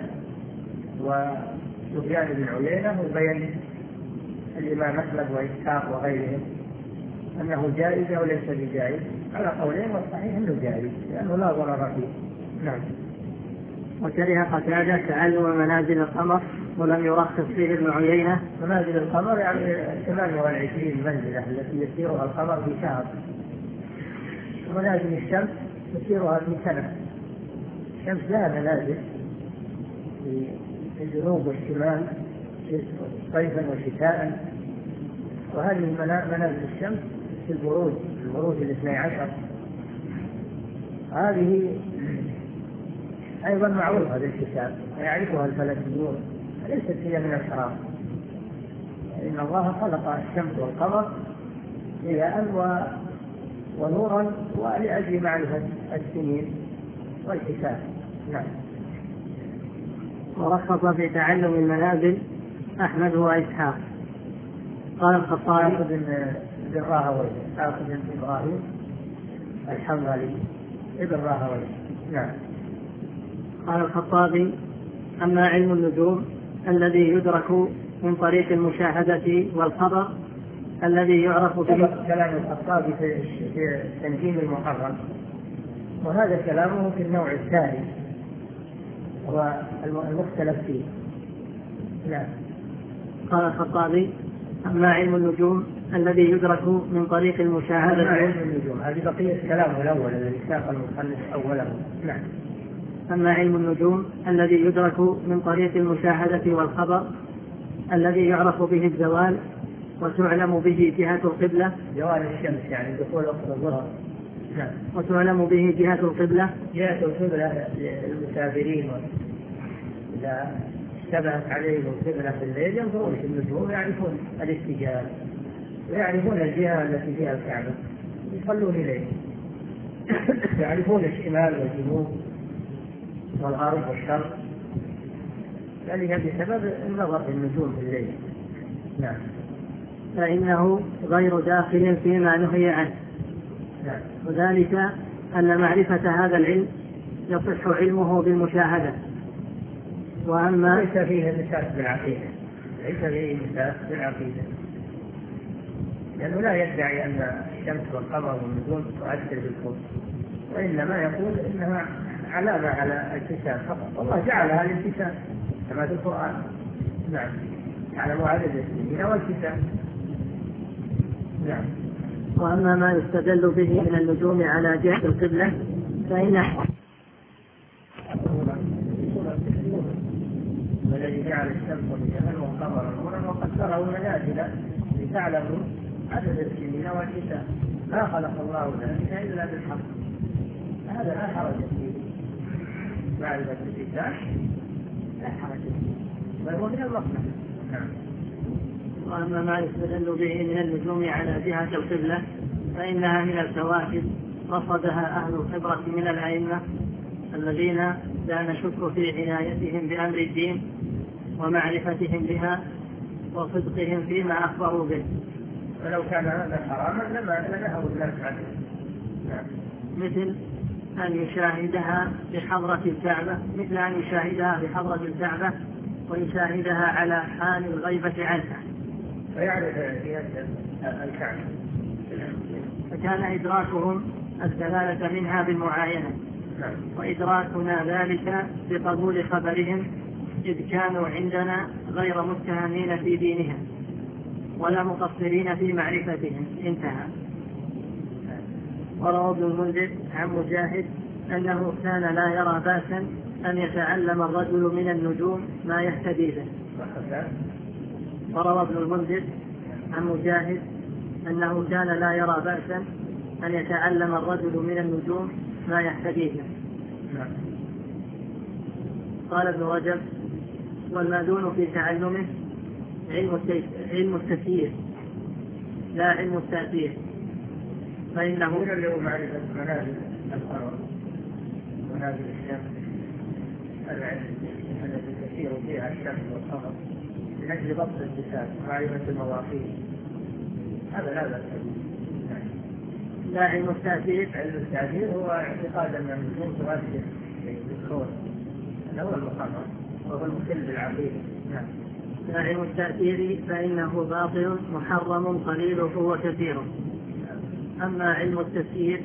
وسفيان بن عيينة وبين الإمام أحمد وإسحاق وغيرهم أنه جائز أو ليس بجائز، على قولين، والصحيح أنه جائز لأنه لا ضرر فيه. نعم. وكره قتادة تعلم منازل القمر ولم يرخص فيه ابن عيينة. منازل القمر يعني 28 منزلة التي يسيرها القمر في شهر، ومنازل الشمس يسيرها في سنة. الشمس لها منازل في الجنوب والشمال صيفا وشتاء، وهذه منازل الشمس في البروج 12، هذه أيضا معروفة بالكتاب ويعرفها الفلكيون، ليست هي من الحرام. إن الله خلق الشمس والقمر ضياء ونورا ولأجل معرفة السنين والحساب. نعم. ورخص في تعلم المنازل أحمد وإسحاق. قال الخطابي بن راهويه، إسحاق بن إبراهيم الحنظلي ابن راهويه. نعم. قال الخطابي أما علم النجوم الذي يدرك من طريق المشاهدة والخبر الذي يعرف به. كلام الخطابي في تنجيم المحرم، وهذا كلامه في النوع الثاني والمختلف فيه. نعم. قال الخطابي أما علم النجوم الذي يدرك من طريق المشاهدة. علم النجوم هذه بقية كلامه الأول الذي ساق المصنف أوله. نعم. أما علم النجوم الذي يدرك من طريق المشاهدة والخبر الذي يعرف به الزوال وتعلم به جهة القبلة، زوال الشمس يعني دخول وقت الظهر. نعم. وتعلم به جهة القبلة، جهة القبلة للمسافرين إذا اشتبهت عليهم القبلة في الليل ينظرون في النجوم يعرفون الاتجاه ويعرفون الجهة التي فيها الكعبة يصلون إليه، يعرفون الشمال والجنوب والغرب والشرق، ذلك بسبب النظر في النجوم في الليل. نعم. فإنه غير داخل فيما نهي عنه. نعم. وذلك أن معرفة هذا العلم يصح علمه بالمشاهدة. وأما ليس فيه مساس بالعقيدة، ليس فيه مساس بالعقيدة، لأنه لا يدعي أن الشمس والقمر والنجوم تؤثر بالكون، وإنما يقول إنها علامة على الاتسام فقط، والله جعلها الاتسام كما في القرآن. نعم. يعلم عدد السنين والكتاب. نعم. وأما ما يستدل به من النجوم على جهة القبلة فإن والذي جعل الشمس والقمر والقمر نورا وقدره منازل لتعلموا عدد السنين والكتاب، ما خلق الله ذلك إلا بالحق، هذا لا حرج فيه، معرفة الكتاب لا حرج فيه، بل هو من المصلحة. نعم. وأما ما يستدل به من النجوم على جهة القبلة فإنها من الكواكب رصدها أهل الخبرة من الأئمة الذين لا نشك في عنايتهم بأمر الدين ومعرفتهم بها وصدقهم فيما أخبروا به. ولو كان هذا حراما لما نهوا الناس عنه. مثل أن يشاهدها بحضرة الكعبة، مثل أن يشاهدها بحضرة الكعبة ويشاهدها على حال الغيبة عنها فيعرف الكعبة، فكان إدراكهم الدلالة منها بالمعاينة، وإدراكنا ذلك بقبول خبرهم إذ كانوا عندنا غير متهمين في دينهم ولا مقصرين في معرفتهم. انتهى. وروى ابن المنذر عن مجاهد أنه كان لا يرى بأسا أن يتعلم الرجل من النجوم ما يهتدي به. وروى ابن المنذر عن مجاهد أنه كان لا يرى بأسا أن يتعلم الرجل من النجوم ما يهتدي به. قال ابن رجب: والمأذون في تعلمه علم التسيير لا علم التأثير، فإنه معرفة منازل القمر منازل الشمس التي تسير فيها الشمس والقمر من أجل ضبط الاتجاه ومعرفة المواقيت. هذا لا علم التأثير. علم التأثير هو اعتقاد أن النجوم تؤثر في الكون، هذا هو المقرر وهو المخل بالعقيدة. لا علم التأثير فإنه باطل محرم قليله وكثيره. أما علم التفسير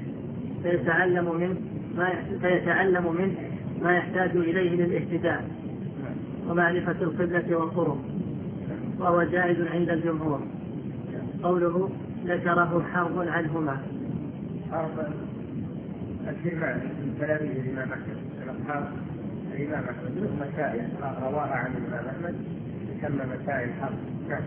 فيتعلم منه ما يحتاج إليه للاهتداء ومعرفة القبلة والطرق، وهو جائز عند الجمهور. قوله ذكره حرب عنهما. حرب الإمام من تلاميذ الإمام أحمد، الأصحاب الإمام أحمد له مسائل رواها عن الإمام أحمد تسمى مسائل حرب.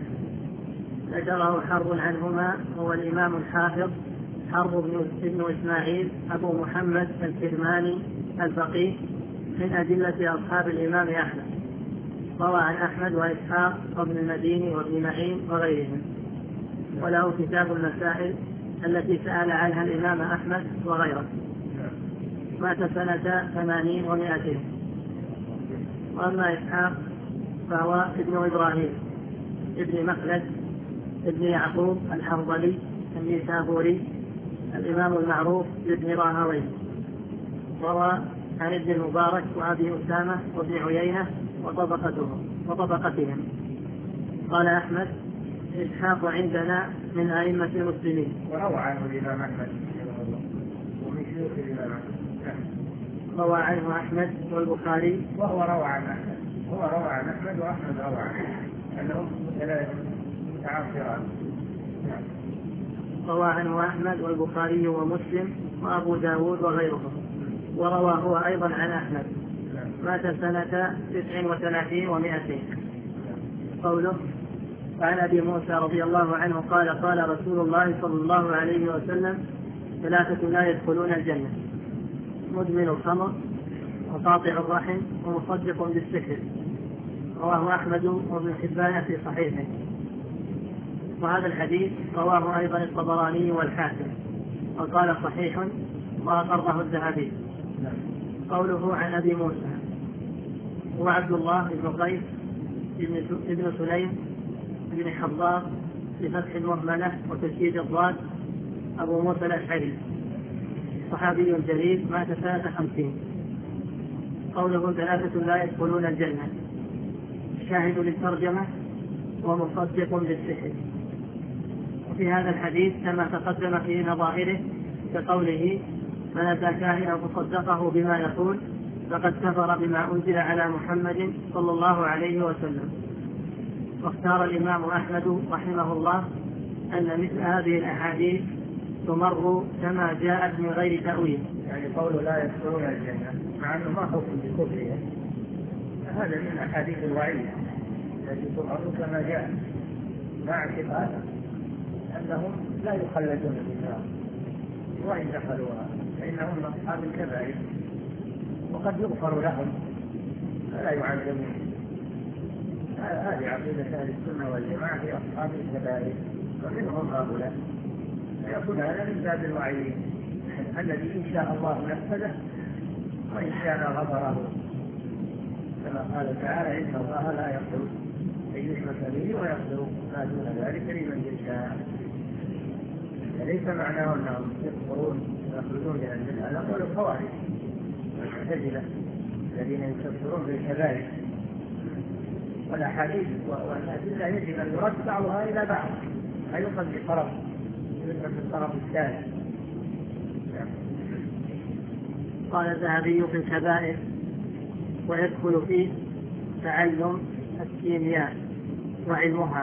ذكره حرب عنهما هو الإمام الحافظ حرب بن إسماعيل أبو محمد الكرماني الفقيه من أدلة أصحاب الإمام أحمد. روى عن أحمد وإسحاق وابن المديني وابن معين وغيرهم. وله كتاب المسائل التي سأل عنها الإمام أحمد وغيره. مات سنة 80 و200. وأما إسحاق فهو ابن إبراهيم ابن مخلد ابن يعقوب الحنظلي النيسابوري الإمام المعروف بابن راهويه. روى عن ابن المبارك وأبي أسامة وابن عيينة وطبقتهم. قال أحمد: إسحاق عندنا من أئمة المسلمين. وروى عنه الإمام أحمد ومن شيوخ الإمام أحمد. روى عنه أحمد والبخاري. وهو روى عن أحمد، هو روى عن أحمد وأحمد روى عنه أنهم متعاصران. روى عنه أحمد والبخاري ومسلم وأبو داود وغيرهم. وروى هو أيضا عن أحمد. مات سنة 39 و200. قوله: وعن أبي موسى رضي الله عنه قال: قال رسول الله صلى الله عليه وسلم: 3 لا يدخلون الجنة: مدمن الخمر وقاطع الرحم ومصدق بالسحر. رواه أحمد وابن حبان في صحيحه. وهذا الحديث رواه أيضا الطبراني والحاكم وقال صحيح وأقره الذهبي. قوله عن أبي موسى هو عبد الله بن قيس بن سليم بن حضار بفتح المهملة وتشديد الضاد أبو موسى الأشعري صحابي جليل مات سنة 50. قوله 3 لا يدخلون الجنة: الشاهد للترجمة ومصدق بالسحر. وفي هذا الحديث كما تقدم في نظائره كقوله: من أتى كاهنا فصدقه بما يقول فقد كفر بما أنزل على محمد صلى الله عليه وسلم. واختار الإمام أحمد رحمه الله أن مثل هذه الأحاديث تمر كما جاءت من غير تأويل. يعني قوله لا يدخلون الجنة مع أنه ما حكم بكفرهم، هذا من أحاديث الوعيد التي تمر كما جاء، مع اعتقاد أنهم لا يخلدون في النار وإن دخلوها فإنهم من أصحاب الكبائر وقد يغفر لهم فلا يعذبون. هذه عقيدة أهل السنة والجماعة في أصحاب الكبائر ومنهم هؤلاء، فيكون هذا من باب الوعيد. الذي إن شاء الله نفذه وإن شاء غفره، كما قال تعالى إن الله لا يغفر أن يشرك به ويغفر ما دون ذلك لمن يشاء. فليس معناه أنهم يكفرون ويخرجون من الملة، هذا قول الخوارج والمعتزلة الذين يكفرون بالكبائر. والأحاديث والأدلة يجب أن يرد بعضها إلى بعض، لا يؤخذ بطرف يترك الطرف الثاني. قال الذهبي في الكبائر ويدخل فيه تعلم الكيمياء وعلمها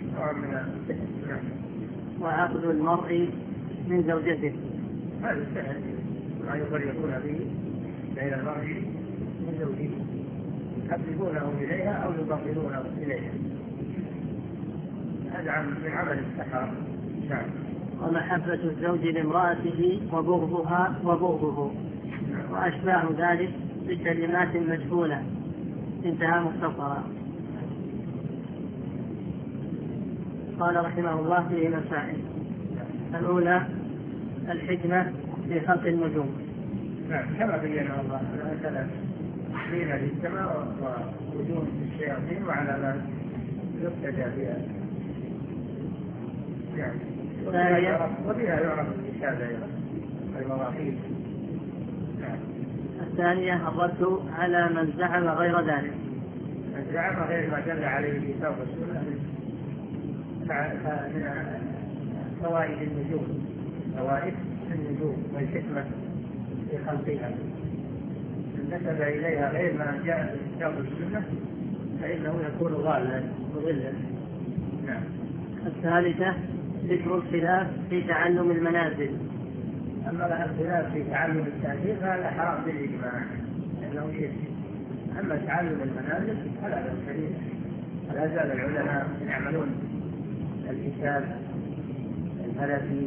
وعقد المرء من زوجته. هذا سهل ما يفرقون به بين المرء من زوجته، يحببونه إليها أو يبغضونه إليها، هذا من عمل السحر. نعم. ومحبة الزوج لامرأته وبغضها وبغضه وأشباه ذلك بكلمات مجهولة. انتهى مختصرا. قال رحمه الله فيه مسائل. الأولى الحكمة في خلق النجوم. نعم كما بينا الله أنزل زينة للسماء ووجوه الشياطين وعلامات يقتدى بها. نعم. وبها يعرف الكتابة والمواقيت. الثانية الرد على من زعم غير ذلك. من زعم غير ما دل عليه الكتاب والسنة من فوائد النجوم، فوائد النجوم والحكمة في خلقها، من نسب إليها غير ما جاء في الكتاب والسنة فإنه يكون ضالا مضلا. نعم. الثالثة ذكر الخلاف في تعلم المنازل. أما الخلاف في تعلم التأثير فهذا حرام بالإجماع لأنه شرك. أما تعلم المنازل فلا بأس به، لا زال العلماء يعملون الكتاب الفلكي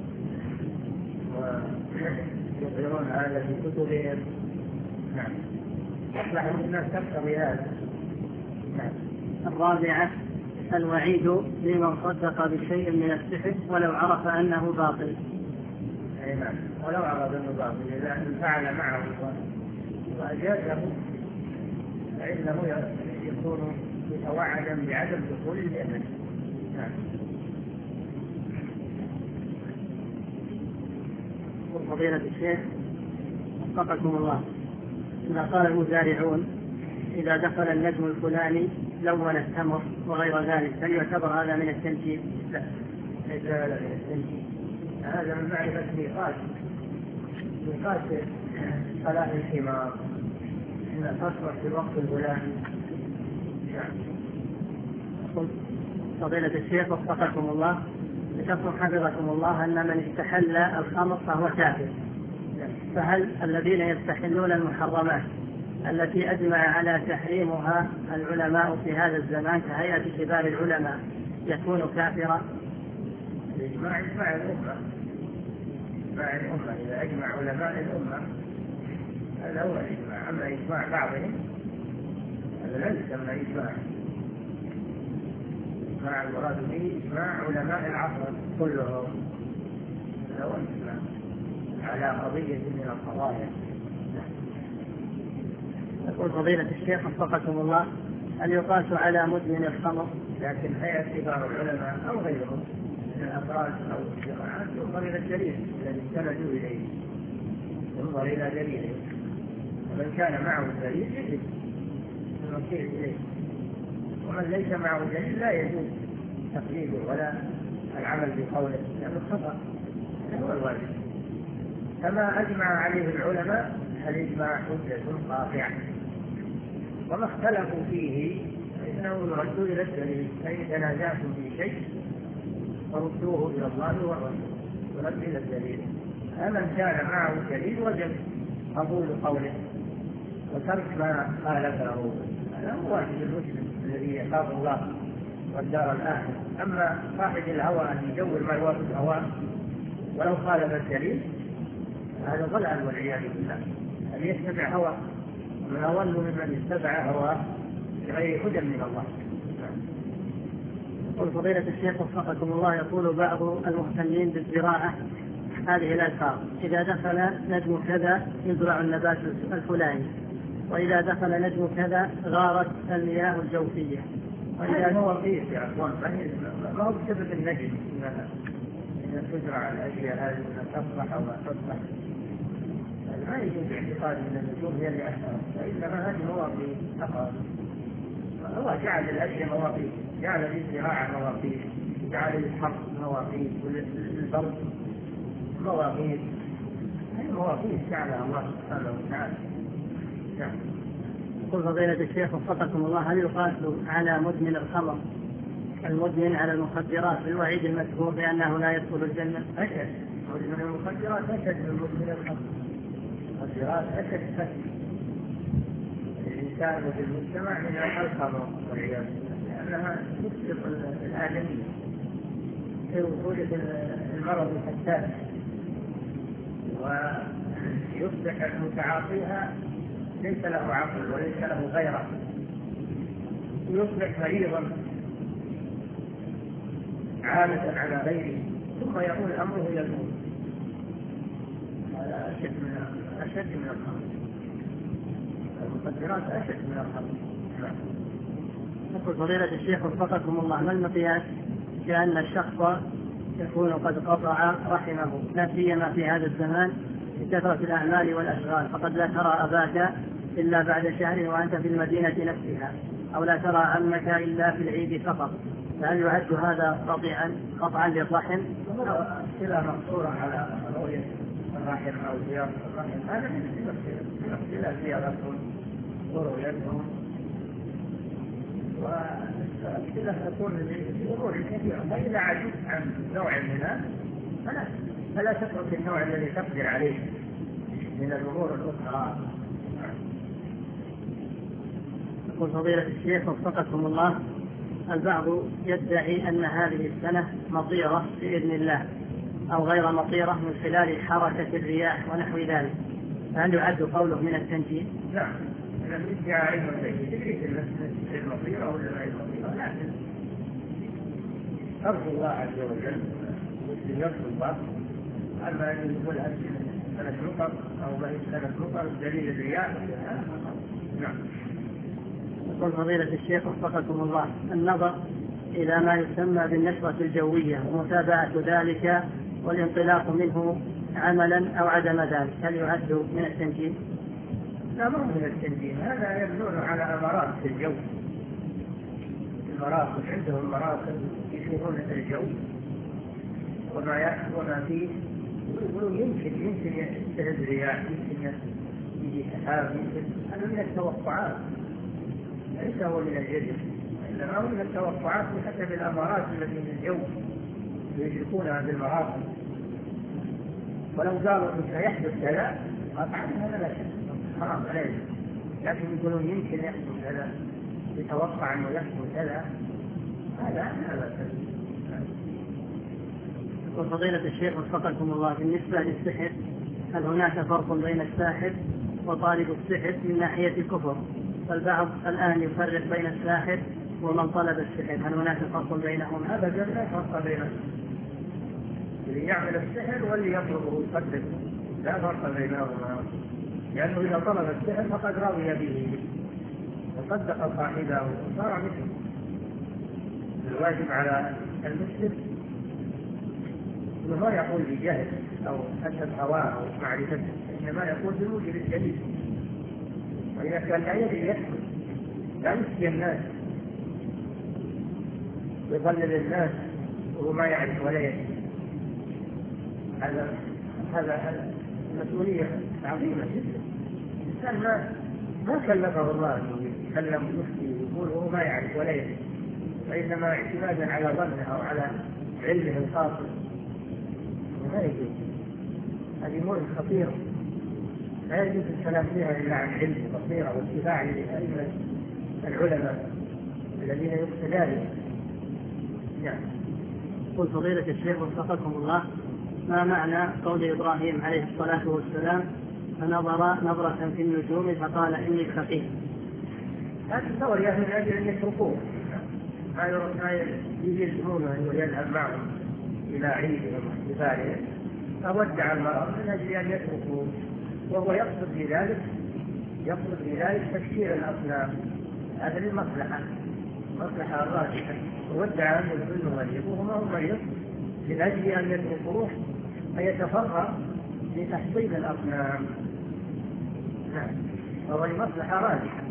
ويظهرون هذا في كتبهم. نعم. يصلح الناس تقتضي هذا. نعم. الرابعة الوعيد لمن صدق بشيء من السحر ولو عرف أنه باطل. أي نعم. ولو عرف أنه باطل إذا فعل معه وأجازه فإنه يكون متوعدا بعدم دخول الجنة. نعم. فضيلة الشيخ وفقكم الله، إذا قال المزارعون إذا دخل النجم الفلاني لون التمر وغير ذلك هل يعتبر هذا من التنكيل؟ لا، ليس هذا من التنكيل، هذا من معرفة ميقات صلاح الحمار إن تصبح في الوقت الفلاني. فضيلة الشيخ وفقكم الله، ذكرتم حفظكم الله أن من استحل الخمر فهو كافر، فهل الذين يستحلون المحرمات التي أجمع على تحريمها العلماء في هذا الزمان كهيئة كبار العلماء يكون كافرا؟ إجماع الأمة، إذا أجمع علماء الأمة هذا هو الإجماع. أما إجماع بعضهم هذا لا يسمى إجماع. إجماع المراد به إجماع علماء العصر كلهم، هذا هو الإجماع على قضية من القضايا. يقول فضيلة الشيخ وفقكم الله، هل يقاس على مدمن الخمر؟ لكن هيئة كبار العلماء أو غيرهم من الأفراد أو الجماعات ينظر إلى الدليل الذي استندوا إليه، ينظر إلى دليله، ومن كان معه دليل يجب المصير إليه، ومن ليس معه دليل لا يجوز تقليده ولا العمل بقوله لأنه خطأ، هو الواجب. كما أجمع عليه العلماء الإجماع حجة قاطعة، وما اختلفوا فيه فإنه يرد إلى الدليل. فإن تنازعتم في شيء فردوه إلى الله والرسول، يرد إلى الدليل. فمن كان معه دليل وجب قبول قوله وترك ما خالفه، هذا هو واجب المسلم الذي يخاف الله والدار الآخرة. أما صاحب الهوى أن يجول ما يوافق هواه ولو خالف الدليل هذا ضلال والعياذ بالله. أن يتبع هواه من أضل ممن اتبع هواه بغير هدى من الله. يقول فضيلة الشيخ وفقكم الله، يقول بعض المهتمين بالزراعة هذه الألفاظ: إذا دخل نجم كذا يزرع النبات الفلاني، وإذا دخل نجم كذا غارت المياه الجوفية. وإذا هو فيه يا أخوان ما هو بسبب النجم إن تزرع الأشياء هذه أن تصبح أو لا تصبح، ما يجوز اعتقاد أن النجوم هي اللي أثرت، وإنما هذه مواقيت فقط. الله جعل الأشياء مواقيت، جعل للزراعة مواقيت، جعل للحرث مواقيت، وللبرد مواقيت. هذه مواقيت جعلها الله سبحانه وتعالى. يقول فضيلة الشيخ وفقكم الله: هل يقاس على مدمن الخمر المدمن على المخدرات بالوعيد المذكور بأنه لا يدخل الجنة؟ أشد مدمن المخدرات أشد من مدمن الخمر. المخدرات أشد فتن الإنسان وفي المجتمع من الخمر والعياذ بالله، لأنها تسقط الآدمية في وجود المرض الحساس، ويصبح المتعاطيها ليس له عقل وليس له غيره، ويصبح مريضا عالة على غيره، ثم يقول أمره إلى الموت. هذا أشد من الخمر. المخدرات أشد من الخمر. يقول فضيلة الشيخ وفقكم الله: ما المقياس بأن الشخص يكون قد قطع رحمه، لا سيما في هذا الزمان بكثرة الأعمال والأشغال، فقد لا ترى أباك إلا بعد شهر وأنت في المدينة نفسها، أو لا ترى عمك إلا في العيد فقط، فهل يعد هذا قطعا للرحم؟ إلى مقصورة على رؤية الرحم أو زيارة الرحم، هذا من إلى زيارتهم ورؤيتهم، وكذا تكون الأمور كثيرة. فإذا عجزت عن نوع منها فلا تترك النوع الذي تقدر عليه من الأمور الأخرى. يقول فضيلة الشيخ وفقكم الله: البعض يدعي أن هذه السنة مطيرة بإذن الله أو غير مطيرة من خلال حركة الرياح ونحو ذلك، فهل يعد قوله من التنجيم؟ نعم، لم يدعي علم تدريس المطيرة ولا غير المطيرة، لكن أرجو الله عز وجل يرجو الله. أما أن يقول سنة مطر أو سنة مطر دليل الرياح. نعم. يقول فضيلة الشيخ وفقكم الله: النظر إلى ما يسمى بالنشرة الجوية ومتابعة ذلك والانطلاق منه عملا أو عدم ذلك، هل يعد من التنجيم؟ لا، ما هو من التنجيم، هذا يدل على أمارات في الجو. المراقب عندهم مراقب يشوفون الجو وما فيه، يقولون يمكن يستهد رياح، يمكن يجي سحاب، يمكن. هذا من التوقعات ليس هو من الجزم، إنما هو من التوقعات بحسب الأمارات التي في الجو يشوفونها بالمراقب. ولو قالوا إن سيحدث كذا قطعا هذا لا شك حرام عليه، لكن يقولون يمكن يحدث كذا، يتوقع أنه يحدث كذا، هذا لا شك. وفضيلة الشيخ وفقكم الله: بالنسبة للسحر هل هناك فرق بين الساحر وطالب السحر من ناحية الكفر؟ فالبعض الآن يفرق بين الساحر ومن طلب السحر، هل هناك فرق بينهم؟ أبدا لا فرق بينهم، اللي يعمل السحر واللي يطلبه يصدق، لا فرق بينهما، لأنه إذا طلب السحر فقد رضي به وصدق صاحبه وصار مثله. الواجب على المسلم ما يقول بجهل أو حسب هواه أو معرفته، إنما يقول بوجب الدليل. وإذا كان لا يدري يدخل، لا يفتي الناس يضلل الناس وهو ما يعرف ولا يدري، هذا مسؤولية عظيمة جدا. الإنسان ما كلفه الله أنه يتكلم ويفتي ويقول وهو ما يعرف ولا يدري، وإنما اعتمادا على ظنه أو على علمه الخاص، ما يجوز. هذه أمور خطيرة لا يجوز الكلام فيها إلا عن علم وبصيرة واتباع لأئمة العلماء الذين يقتدون. نعم. قل فضيلة الشيخ وفقكم الله: ما معنى قول إبراهيم عليه الصلاة والسلام: فنظر نظرة في النجوم فقال إني فقيه؟ هذا تصور يا من أجل أن يتركوه، ما يجلسونه أن يذهب معهم إلى عيدهم واحتفالهم، فودع المرض من أجل أن يتركوه، وهو يقصد بذلك تكسير الأصنام، هذا للمصلحة، المصلحة الراجحة. ودع أن يكون مريض وهو هو مريض من أجل أن يتركوه فيتفرغ لتحصيل الأصنام. نعم، وهو المصلحة راجحة.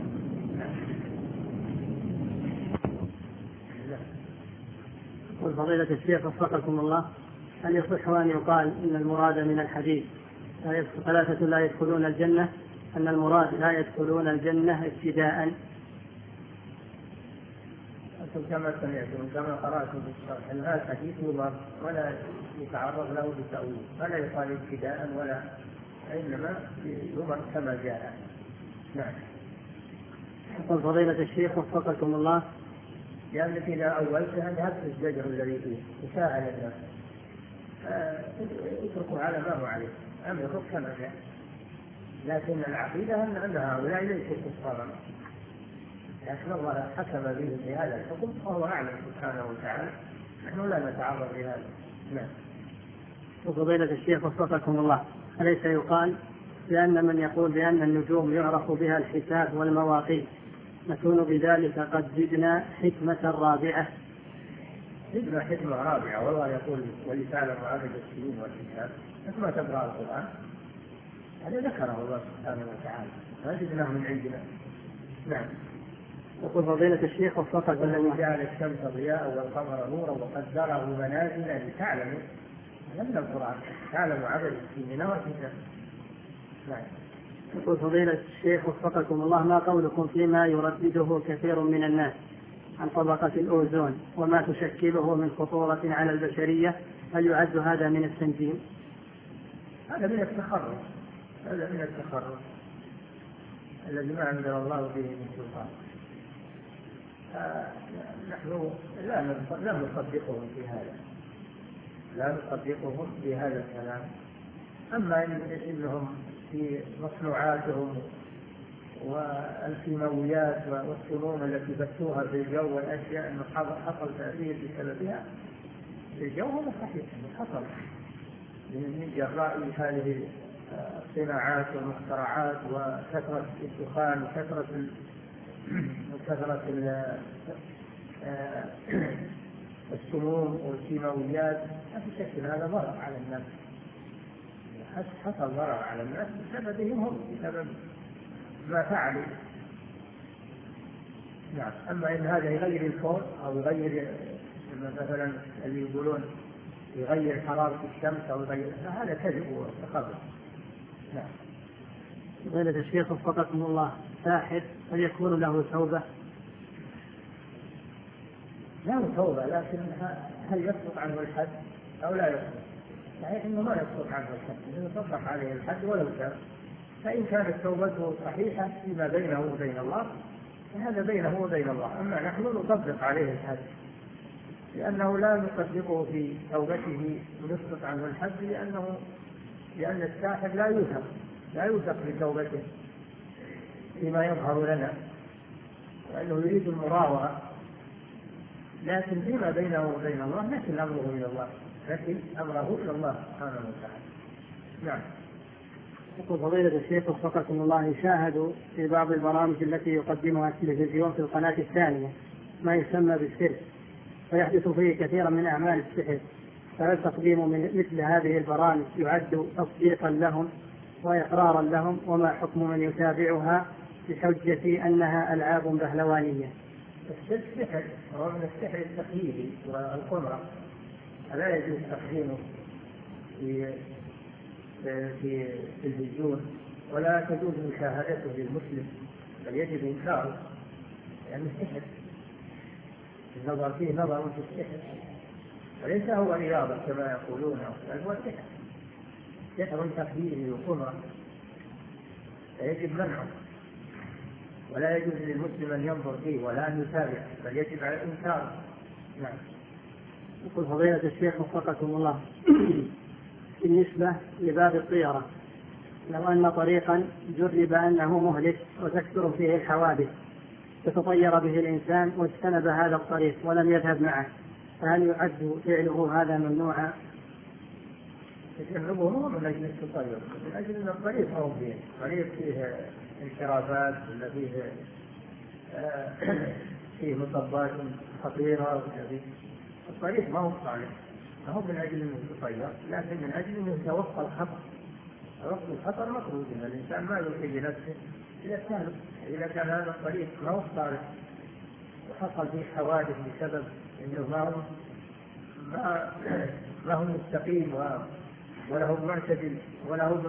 قل فضيلة الشيخ وفقكم الله، هل يصح أن يقال إن المراد من الحديث ثلاثة لا يدخلون الجنة، أن المراد لا يدخلون الجنة ابتداء؟ أنتم كما سمعتم كما قرأتم في الشرح أن هذا الحديث يضاف ولا يتعرض له بتأويل، فلا يقال ابتداء ولا، إنما يضاف كما جاء. نعم. قل فضيلة الشيخ وفقكم الله، لأنك إذا أولتها ذهبت الزجر الذي فيه وساعد الناس، اتركوا على ما هو عليه، أمرك كما جاء. لكن العقيدة أن هؤلاء ليسوا كفارا، لكن الله حكم به بهذا الحكم وهو أعلم سبحانه وتعالى، نحن لا نتعرض لهذا. نعم. وفضيلة الشيخ وفقكم الله، أليس يقال بأن من يقول بأن النجوم يعرف بها الحساب والمواقيت نكون بذلك قد زدنا حكمة رابعة؟ زدنا حكمة رابعة، والله يقول ولتعلم عدد السنين والحساب، ما تقرأ القرآن هذا ذكره الله سبحانه وتعالى، ما زدناه من عندنا. نعم. يقول فضيلة الشيخ وفقكم الله، جعل الشمس ضياء والقمر نورا وقدره منازل لتعلموا، هذا من القرآن، تعلموا عدد السنين والحساب. نعم. يقول فضيلة الشيخ وفقكم الله، ما قولكم فيما يردده كثير من الناس عن طبقة الأوزون وما تشكله من خطورة على البشرية، هل يعد هذا من التنجيم؟ هذا من التخرج، الذي ما أنزل الله به من سلطان. نحن لا نصدقهم في هذا، لا نصدقهم في هذا الكلام. أما إنهم في مصنوعاتهم والكيماويات والسموم التي بثوها في الجو والأشياء أنه حصل تأثير بسببها في الجو، هذا صحيح حصل من جراء هذه الصناعات والمخترعات وكثرة الدخان وكثرة السموم والكيماويات. لا شك هذا ضرر على الناس، حصل ضرر على الناس بسببهم هم، بسبب ما فعلوا. نعم. أما إن هذا يغير الكون أو يغير مثلا اللي يقولون يغير حرارة الشمس أو يغير، هذا كذب وتخرج. نعم. فضيلة الشيخ وفقكم الله، ساحر هل يكون له توبة؟ له توبة، لكن هل يسقط عنه الحد أو لا يسقط؟ صحيح إنه ما يسقط عنه الحد، إنه يطبق عليه الحد ولو كان، فإن كانت توبته صحيحة فيما بينه وبين الله فهذا بينه وبين الله. أما نحن نطبق عليه الحد، لأنه لا نصدقه في توبته ونسقط عنه الحد، لأن الساحر لا يوثق بتوبته فيما يظهر لنا، لأنه يريد المراوغة. لكن فيما بينه وبين الله لكن أمره إلى الله، سبحانه وتعالى. نعم. يقول فضيلة الشيخ وفقكم الله، يشاهد في بعض البرامج التي يقدمها التلفزيون في القناة الثانية ما يسمى بالسحر، فيحدث فيه كثيرا من أعمال السحر، فهل تقديم مثل هذه البرامج يعد تصديقا لهم وإقرارا لهم؟ وما حكم من يتابعها بحجة أنها ألعاب بهلوانية؟ السحر هو من السحر التخييلي والقمرة، لا يجوز تقديمه في التلفزيون، ولا تجوز مشاهدته للمسلم، بل يجب إنكاره، لأن السحر النظر فيه نظر في السحر، وليس هو رياضة كما يقولون، بل هو سحر، سحر تخييلي وقمرة، فيجب منعه، ولا يجوز للمسلم أن ينظر فيه ولا أن يتابع، بل يجب على الإنكار. نعم. يقول فضيلة الشيخ وفقكم الله، بالنسبة لباب الطيرة، لو أن طريقا جرب أنه مهلك وتكثر فيه الحوادث فتطير به الإنسان واجتنب هذا الطريق ولم يذهب معه، فهل يعد فعله هذا ممنوعا؟ يتجنبه مو من أجل التطير، من أجل أن الطريق هو فيه طريق فيه انحرافات ولا فيه مطبات خطيرة، الطريق ما هو صالح، ما هو من أجل أنه يتطير، لكن من أجل أنه يتوقع الخطر. توقع الخطر مطلوب، الإنسان ما يلقي بنفسه إذا كان هذا الطريق ما هو صالح وحصل فيه حوادث بسبب أنه ما هو مستقيم ولا هو معتدل ولا هو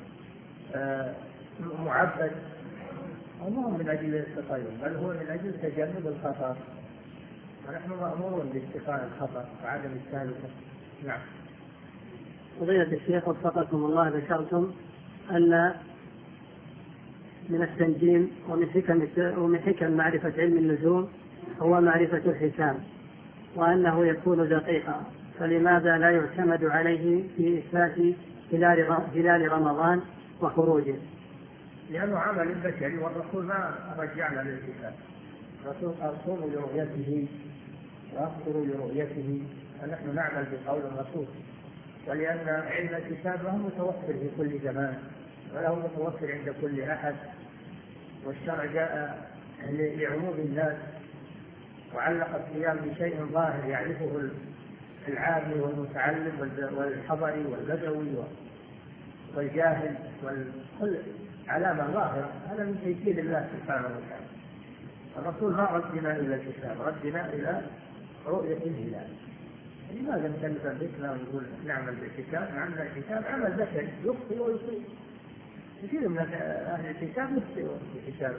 معبد، ما هو من أجل التطير بل هو من أجل تجنب الخطر، ونحن مأمورون باتقاء الخطر وعدم التهلكة. نعم. فضيلة الشيخ وفقكم الله، ذكرتم أن من التنجيم ومن حكم معرفة علم النجوم هو معرفة الحساب، وأنه يكون دقيقا، فلماذا لا يعتمد عليه في إثبات هلال رمضان وخروجه؟ لأنه عمل بشري، والرسول ما رجعنا للحساب، الرسول قال صوموا لرؤيته وأفطروا لرؤيته، فنحن نعمل بقول الرسول. ولأن علم الحساب له متوفر في كل زمان وله متوفر عند كل أحد، والشرع جاء لعموم الناس، وعلق الصيام بشيء ظاهر يعرفه العامي والمتعلم والحضري والبدوي والجاهل والكل علامة ظاهرة، هذا من تيسير الله سبحانه وتعالى. الرسول ما ردنا إلى الحساب، ردنا إلى رؤية الهلال. لماذا نكلف بكنا ونقول نعمل بالحساب؟ نعمل الحساب عمل بشري يخطئ ويصيب، كثير من أهل الحساب يخطئ بالحساب.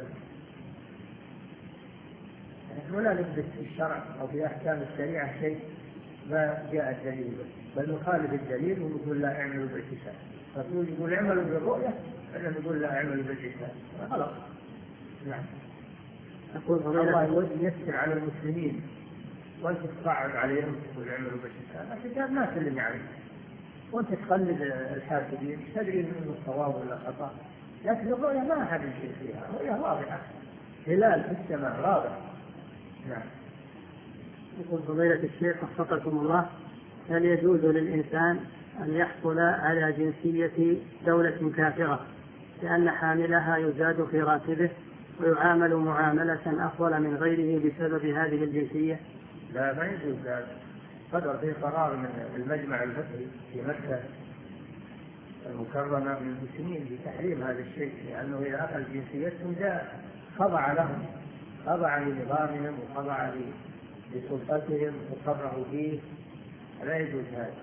نحن لا نثبت في الشرع أو في أحكام الشريعة شيء ما جاء الدليل، بل نخالف الدليل ونقول لا اعملوا بالحساب. الرسول يقول اعملوا بالرؤية، احنا نقول لا اعملوا بالحساب، غلط. نعم. الله ييسر على المسلمين وانت تصعب عليهم تقول اعملوا بالحساب، الحساب ما كل يعرف، وانت تقلد الحاسبين تدري منه الصواب ولا خطأ، لكن الرؤية ما أحد يشير فيها، الرؤية واضحة، هلال في السماء واضح. نعم. يقول فضيلة الشيخ وفقكم الله، هل يجوز للإنسان أن يحصل على جنسية دولة كافرة لأن حاملها يزاد في راتبه ويعامل معاملة أفضل من غيره بسبب هذه الجنسية؟ لا، ما يجوز ذلك. صدر فيه قرار من المجمع الفقهي في مكة المكرمة من سنين بتحريم هذا الشيء، لأنه إذا أخذ جنسيتهم جاء خضع لهم، خضع لنظامهم وخضع لسلطتهم وتصرفوا فيه، لا يجوز هذا.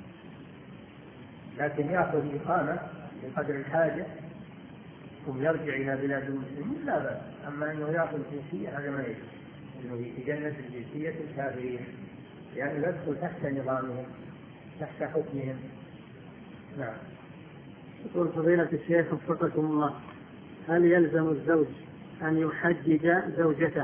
لكن يأخذ إقامة بقدر الحاجة ثم يرجع إلى بلاد المسلمين لا بأس، أما أنه يأخذ جنسية هذا ما يجوز، أنه يتجنب الجنسية الكافرين، لأنه يدخل تحت نظامهم تحت حكمهم. نعم. يقول فضيلة الشيخ وفقكم الله، هل يلزم الزوج أن يحجج زوجته؟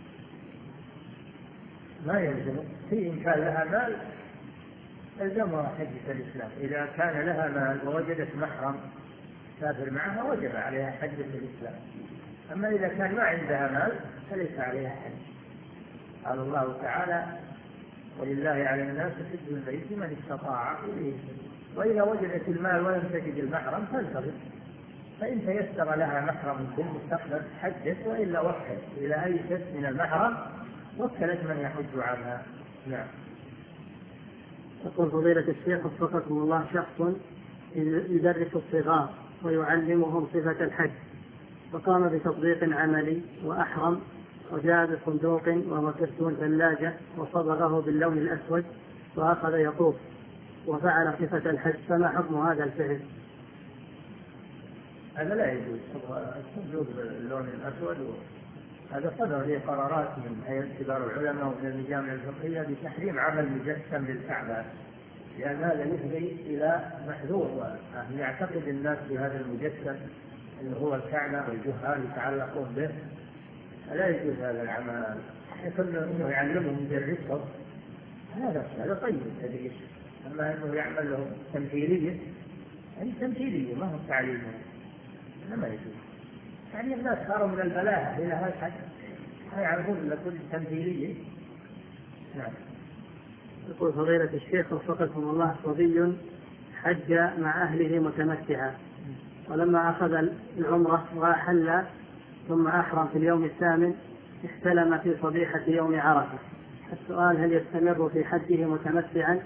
ما يلزم، في إن كان لها مال يلزمها حجة الإسلام، إذا كان لها مال ووجدت محرم سافر معها وجب عليها حجة الإسلام، أما إذا كان ما عندها مال فليس عليها حج. قال الله تعالى ولله على الناس حج البيت من استطاع إليه، وإذا وجدت المال ولم تجد المحرم فانتظر، فإن تيسر لها محرم في المستقبل حجت، وإلا وكلت إلى أي شيء من المحرم وكلت من يحج عنها. نعم. يقول فضيلة الشيخ وفقكم الله، شخص يدرس الصغار ويعلمهم صفة الحج، وقام بتطبيق عملي وأحرم وجاء بصندوق وهو كرتون ثلاجة وصبغه باللون الأسود وأخذ يطوف وفعل صفة الحج، فما حكم هذا الفعل؟ هذا لا يجوز، الصندوق باللون الأسود هذا صدر له قرارات من هيئة كبار العلماء ومن اللجان الفقهية بتحريم عمل مجسم للكعبة، لأن هذا يفضي إلى محذور، يعتقد الناس بهذا المجسم اللي هو الكعبة والجهال يتعلقون به، لا يجوز هذا العمل. يكون إنه يعلمهم يدرسهم هذا طيب التدريس، أما إنه يعمل لهم تمثيلية، يعني تمثيلية ما هو تعليم، ما يجوز. يعني الناس صاروا من البلاهة إلى هذا الحد ما يعرفون إلا كل تمثيلية. نعم. يقول فضيلة الشيخ وفقكم الله، صبي حج مع أهله متمتعا، ولما أخذ العمرة وأحل ثم أحرم في اليوم الثامن استلم في صبيحة يوم عرفة. السؤال: هل يستمر في حجه متمتعا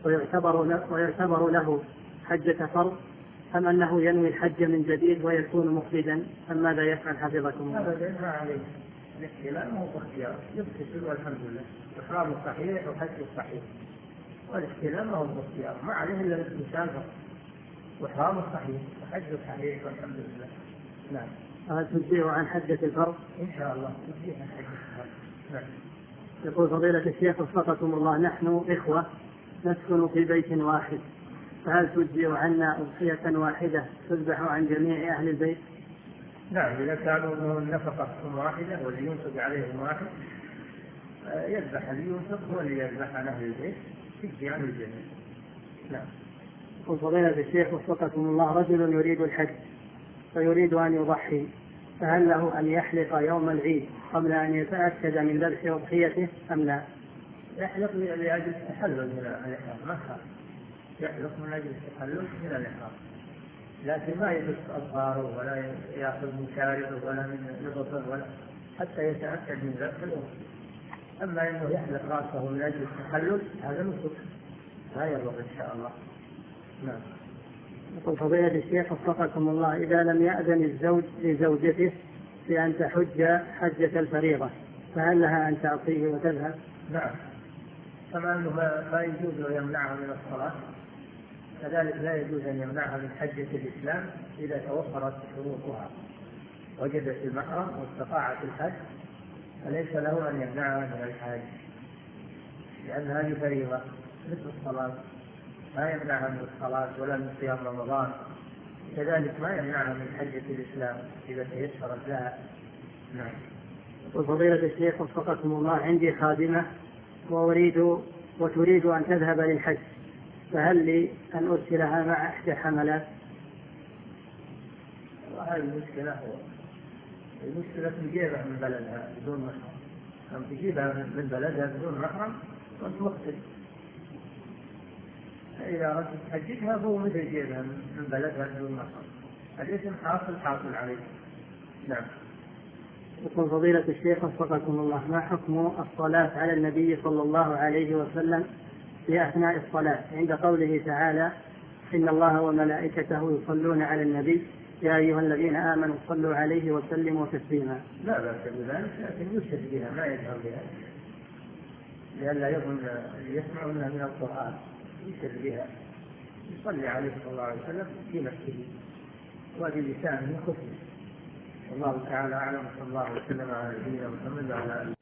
ويعتبر له حجة فرض، أم أنه ينوي الحج من جديد ويكون مفردا، أم ماذا يفعل حفظكم الله؟ أبدا ما عليه، الاحتلال مو باختيار، يغتسل والحمد لله، إحرام صحيح وحج صحيح، والاحتلال مو باختيار، ما عليه إلا الإنسان وإحرام صحيح وحج صحيح والحمد لله. نعم. هل تجزئه عن حجة الفرض؟ إن شاء الله تجزئه عن حجة الفرض. نعم. يقول فضيلة الشيخ وفقكم الله: نحن إخوة نسكن في بيت واحد، فهل تجزئ عنا أضحية واحدة تذبح عن جميع أهل البيت؟ نعم، إذا كانوا له النفقة واحدة واللي ينفق عليهم واحد يذبح اللي ينفق واللي يذبح عن أهل البيت تجزي عن الجميع. نعم. يقول فضيلة الشيخ وفقكم الله: رجل يريد الحج فيريد أن يضحي، فهل له أن يحلق يوم العيد قبل أن يتأكد من ذبح أضحيته أم لا؟ يحلق لأجل التحلل من الإحرام، ما خاف، يحلق من أجل التحلل من الإحرام، لكن ما يلبس أظفاره ولا يأخذ من شاربه ولا من نظفه ولا حتى يتأكد من ذبح الأضحية. أما أنه يحلق رأسه من أجل التحلل هذا نسك لا يضر إن شاء الله. نعم. يقول فضيلة الشيخ وفقكم الله: إذا لم يأذن الزوج لزوجته بأن تحج حجة الفريضة فهل لها أن تعطيه وتذهب؟ نعم، كما أنه ما يجوز أن يمنعها من الصلاة كذلك لا يجوز أن يمنعها من حجة الإسلام إذا توفرت شروطها، وجدت المحرم واستطاعت الحج فليس له أن يمنعها من الحج، لأن هذه فريضة مثل الصلاة، ما يمنعها من الصلاة ولا من صيام رمضان، كذلك ما يمنعها من حجة الإسلام إذا تيسرت لها. نعم. وفضيلة الشيخ وفقكم الله: عندي خادمة وتريد أن تذهب للحج، فهل لي أن أرسلها مع إحدى حملات؟ وهذه المشكلة تجيبها من بلدها بدون محرم، أم تجيبها من بلدها بدون محرم وأنت مختلف. إذا أردت تحججها فهو مثل يجيبها من بلدها بدون محرم، الاسم حاصل عليه. نعم. يقول فضيلة الشيخ وفقكم الله: ما حكم الصلاة على النبي صلى الله عليه وسلم في أثناء الصلاة عند قوله تعالى: إن الله وملائكته يصلون على النبي يا أيها الذين آمنوا صلوا عليه وسلموا تسليما؟ لا بأس بذلك، لكن يشهد بها ما يجهر بها لئلا يظن يسمعونها من القرآن، يشهد بها يصلي عليه صلى الله عليه وسلم في نفسه وبلسانه خفيف. والله تعالى أعلم، صلى الله وسلم على نبينا محمد وعلى آله.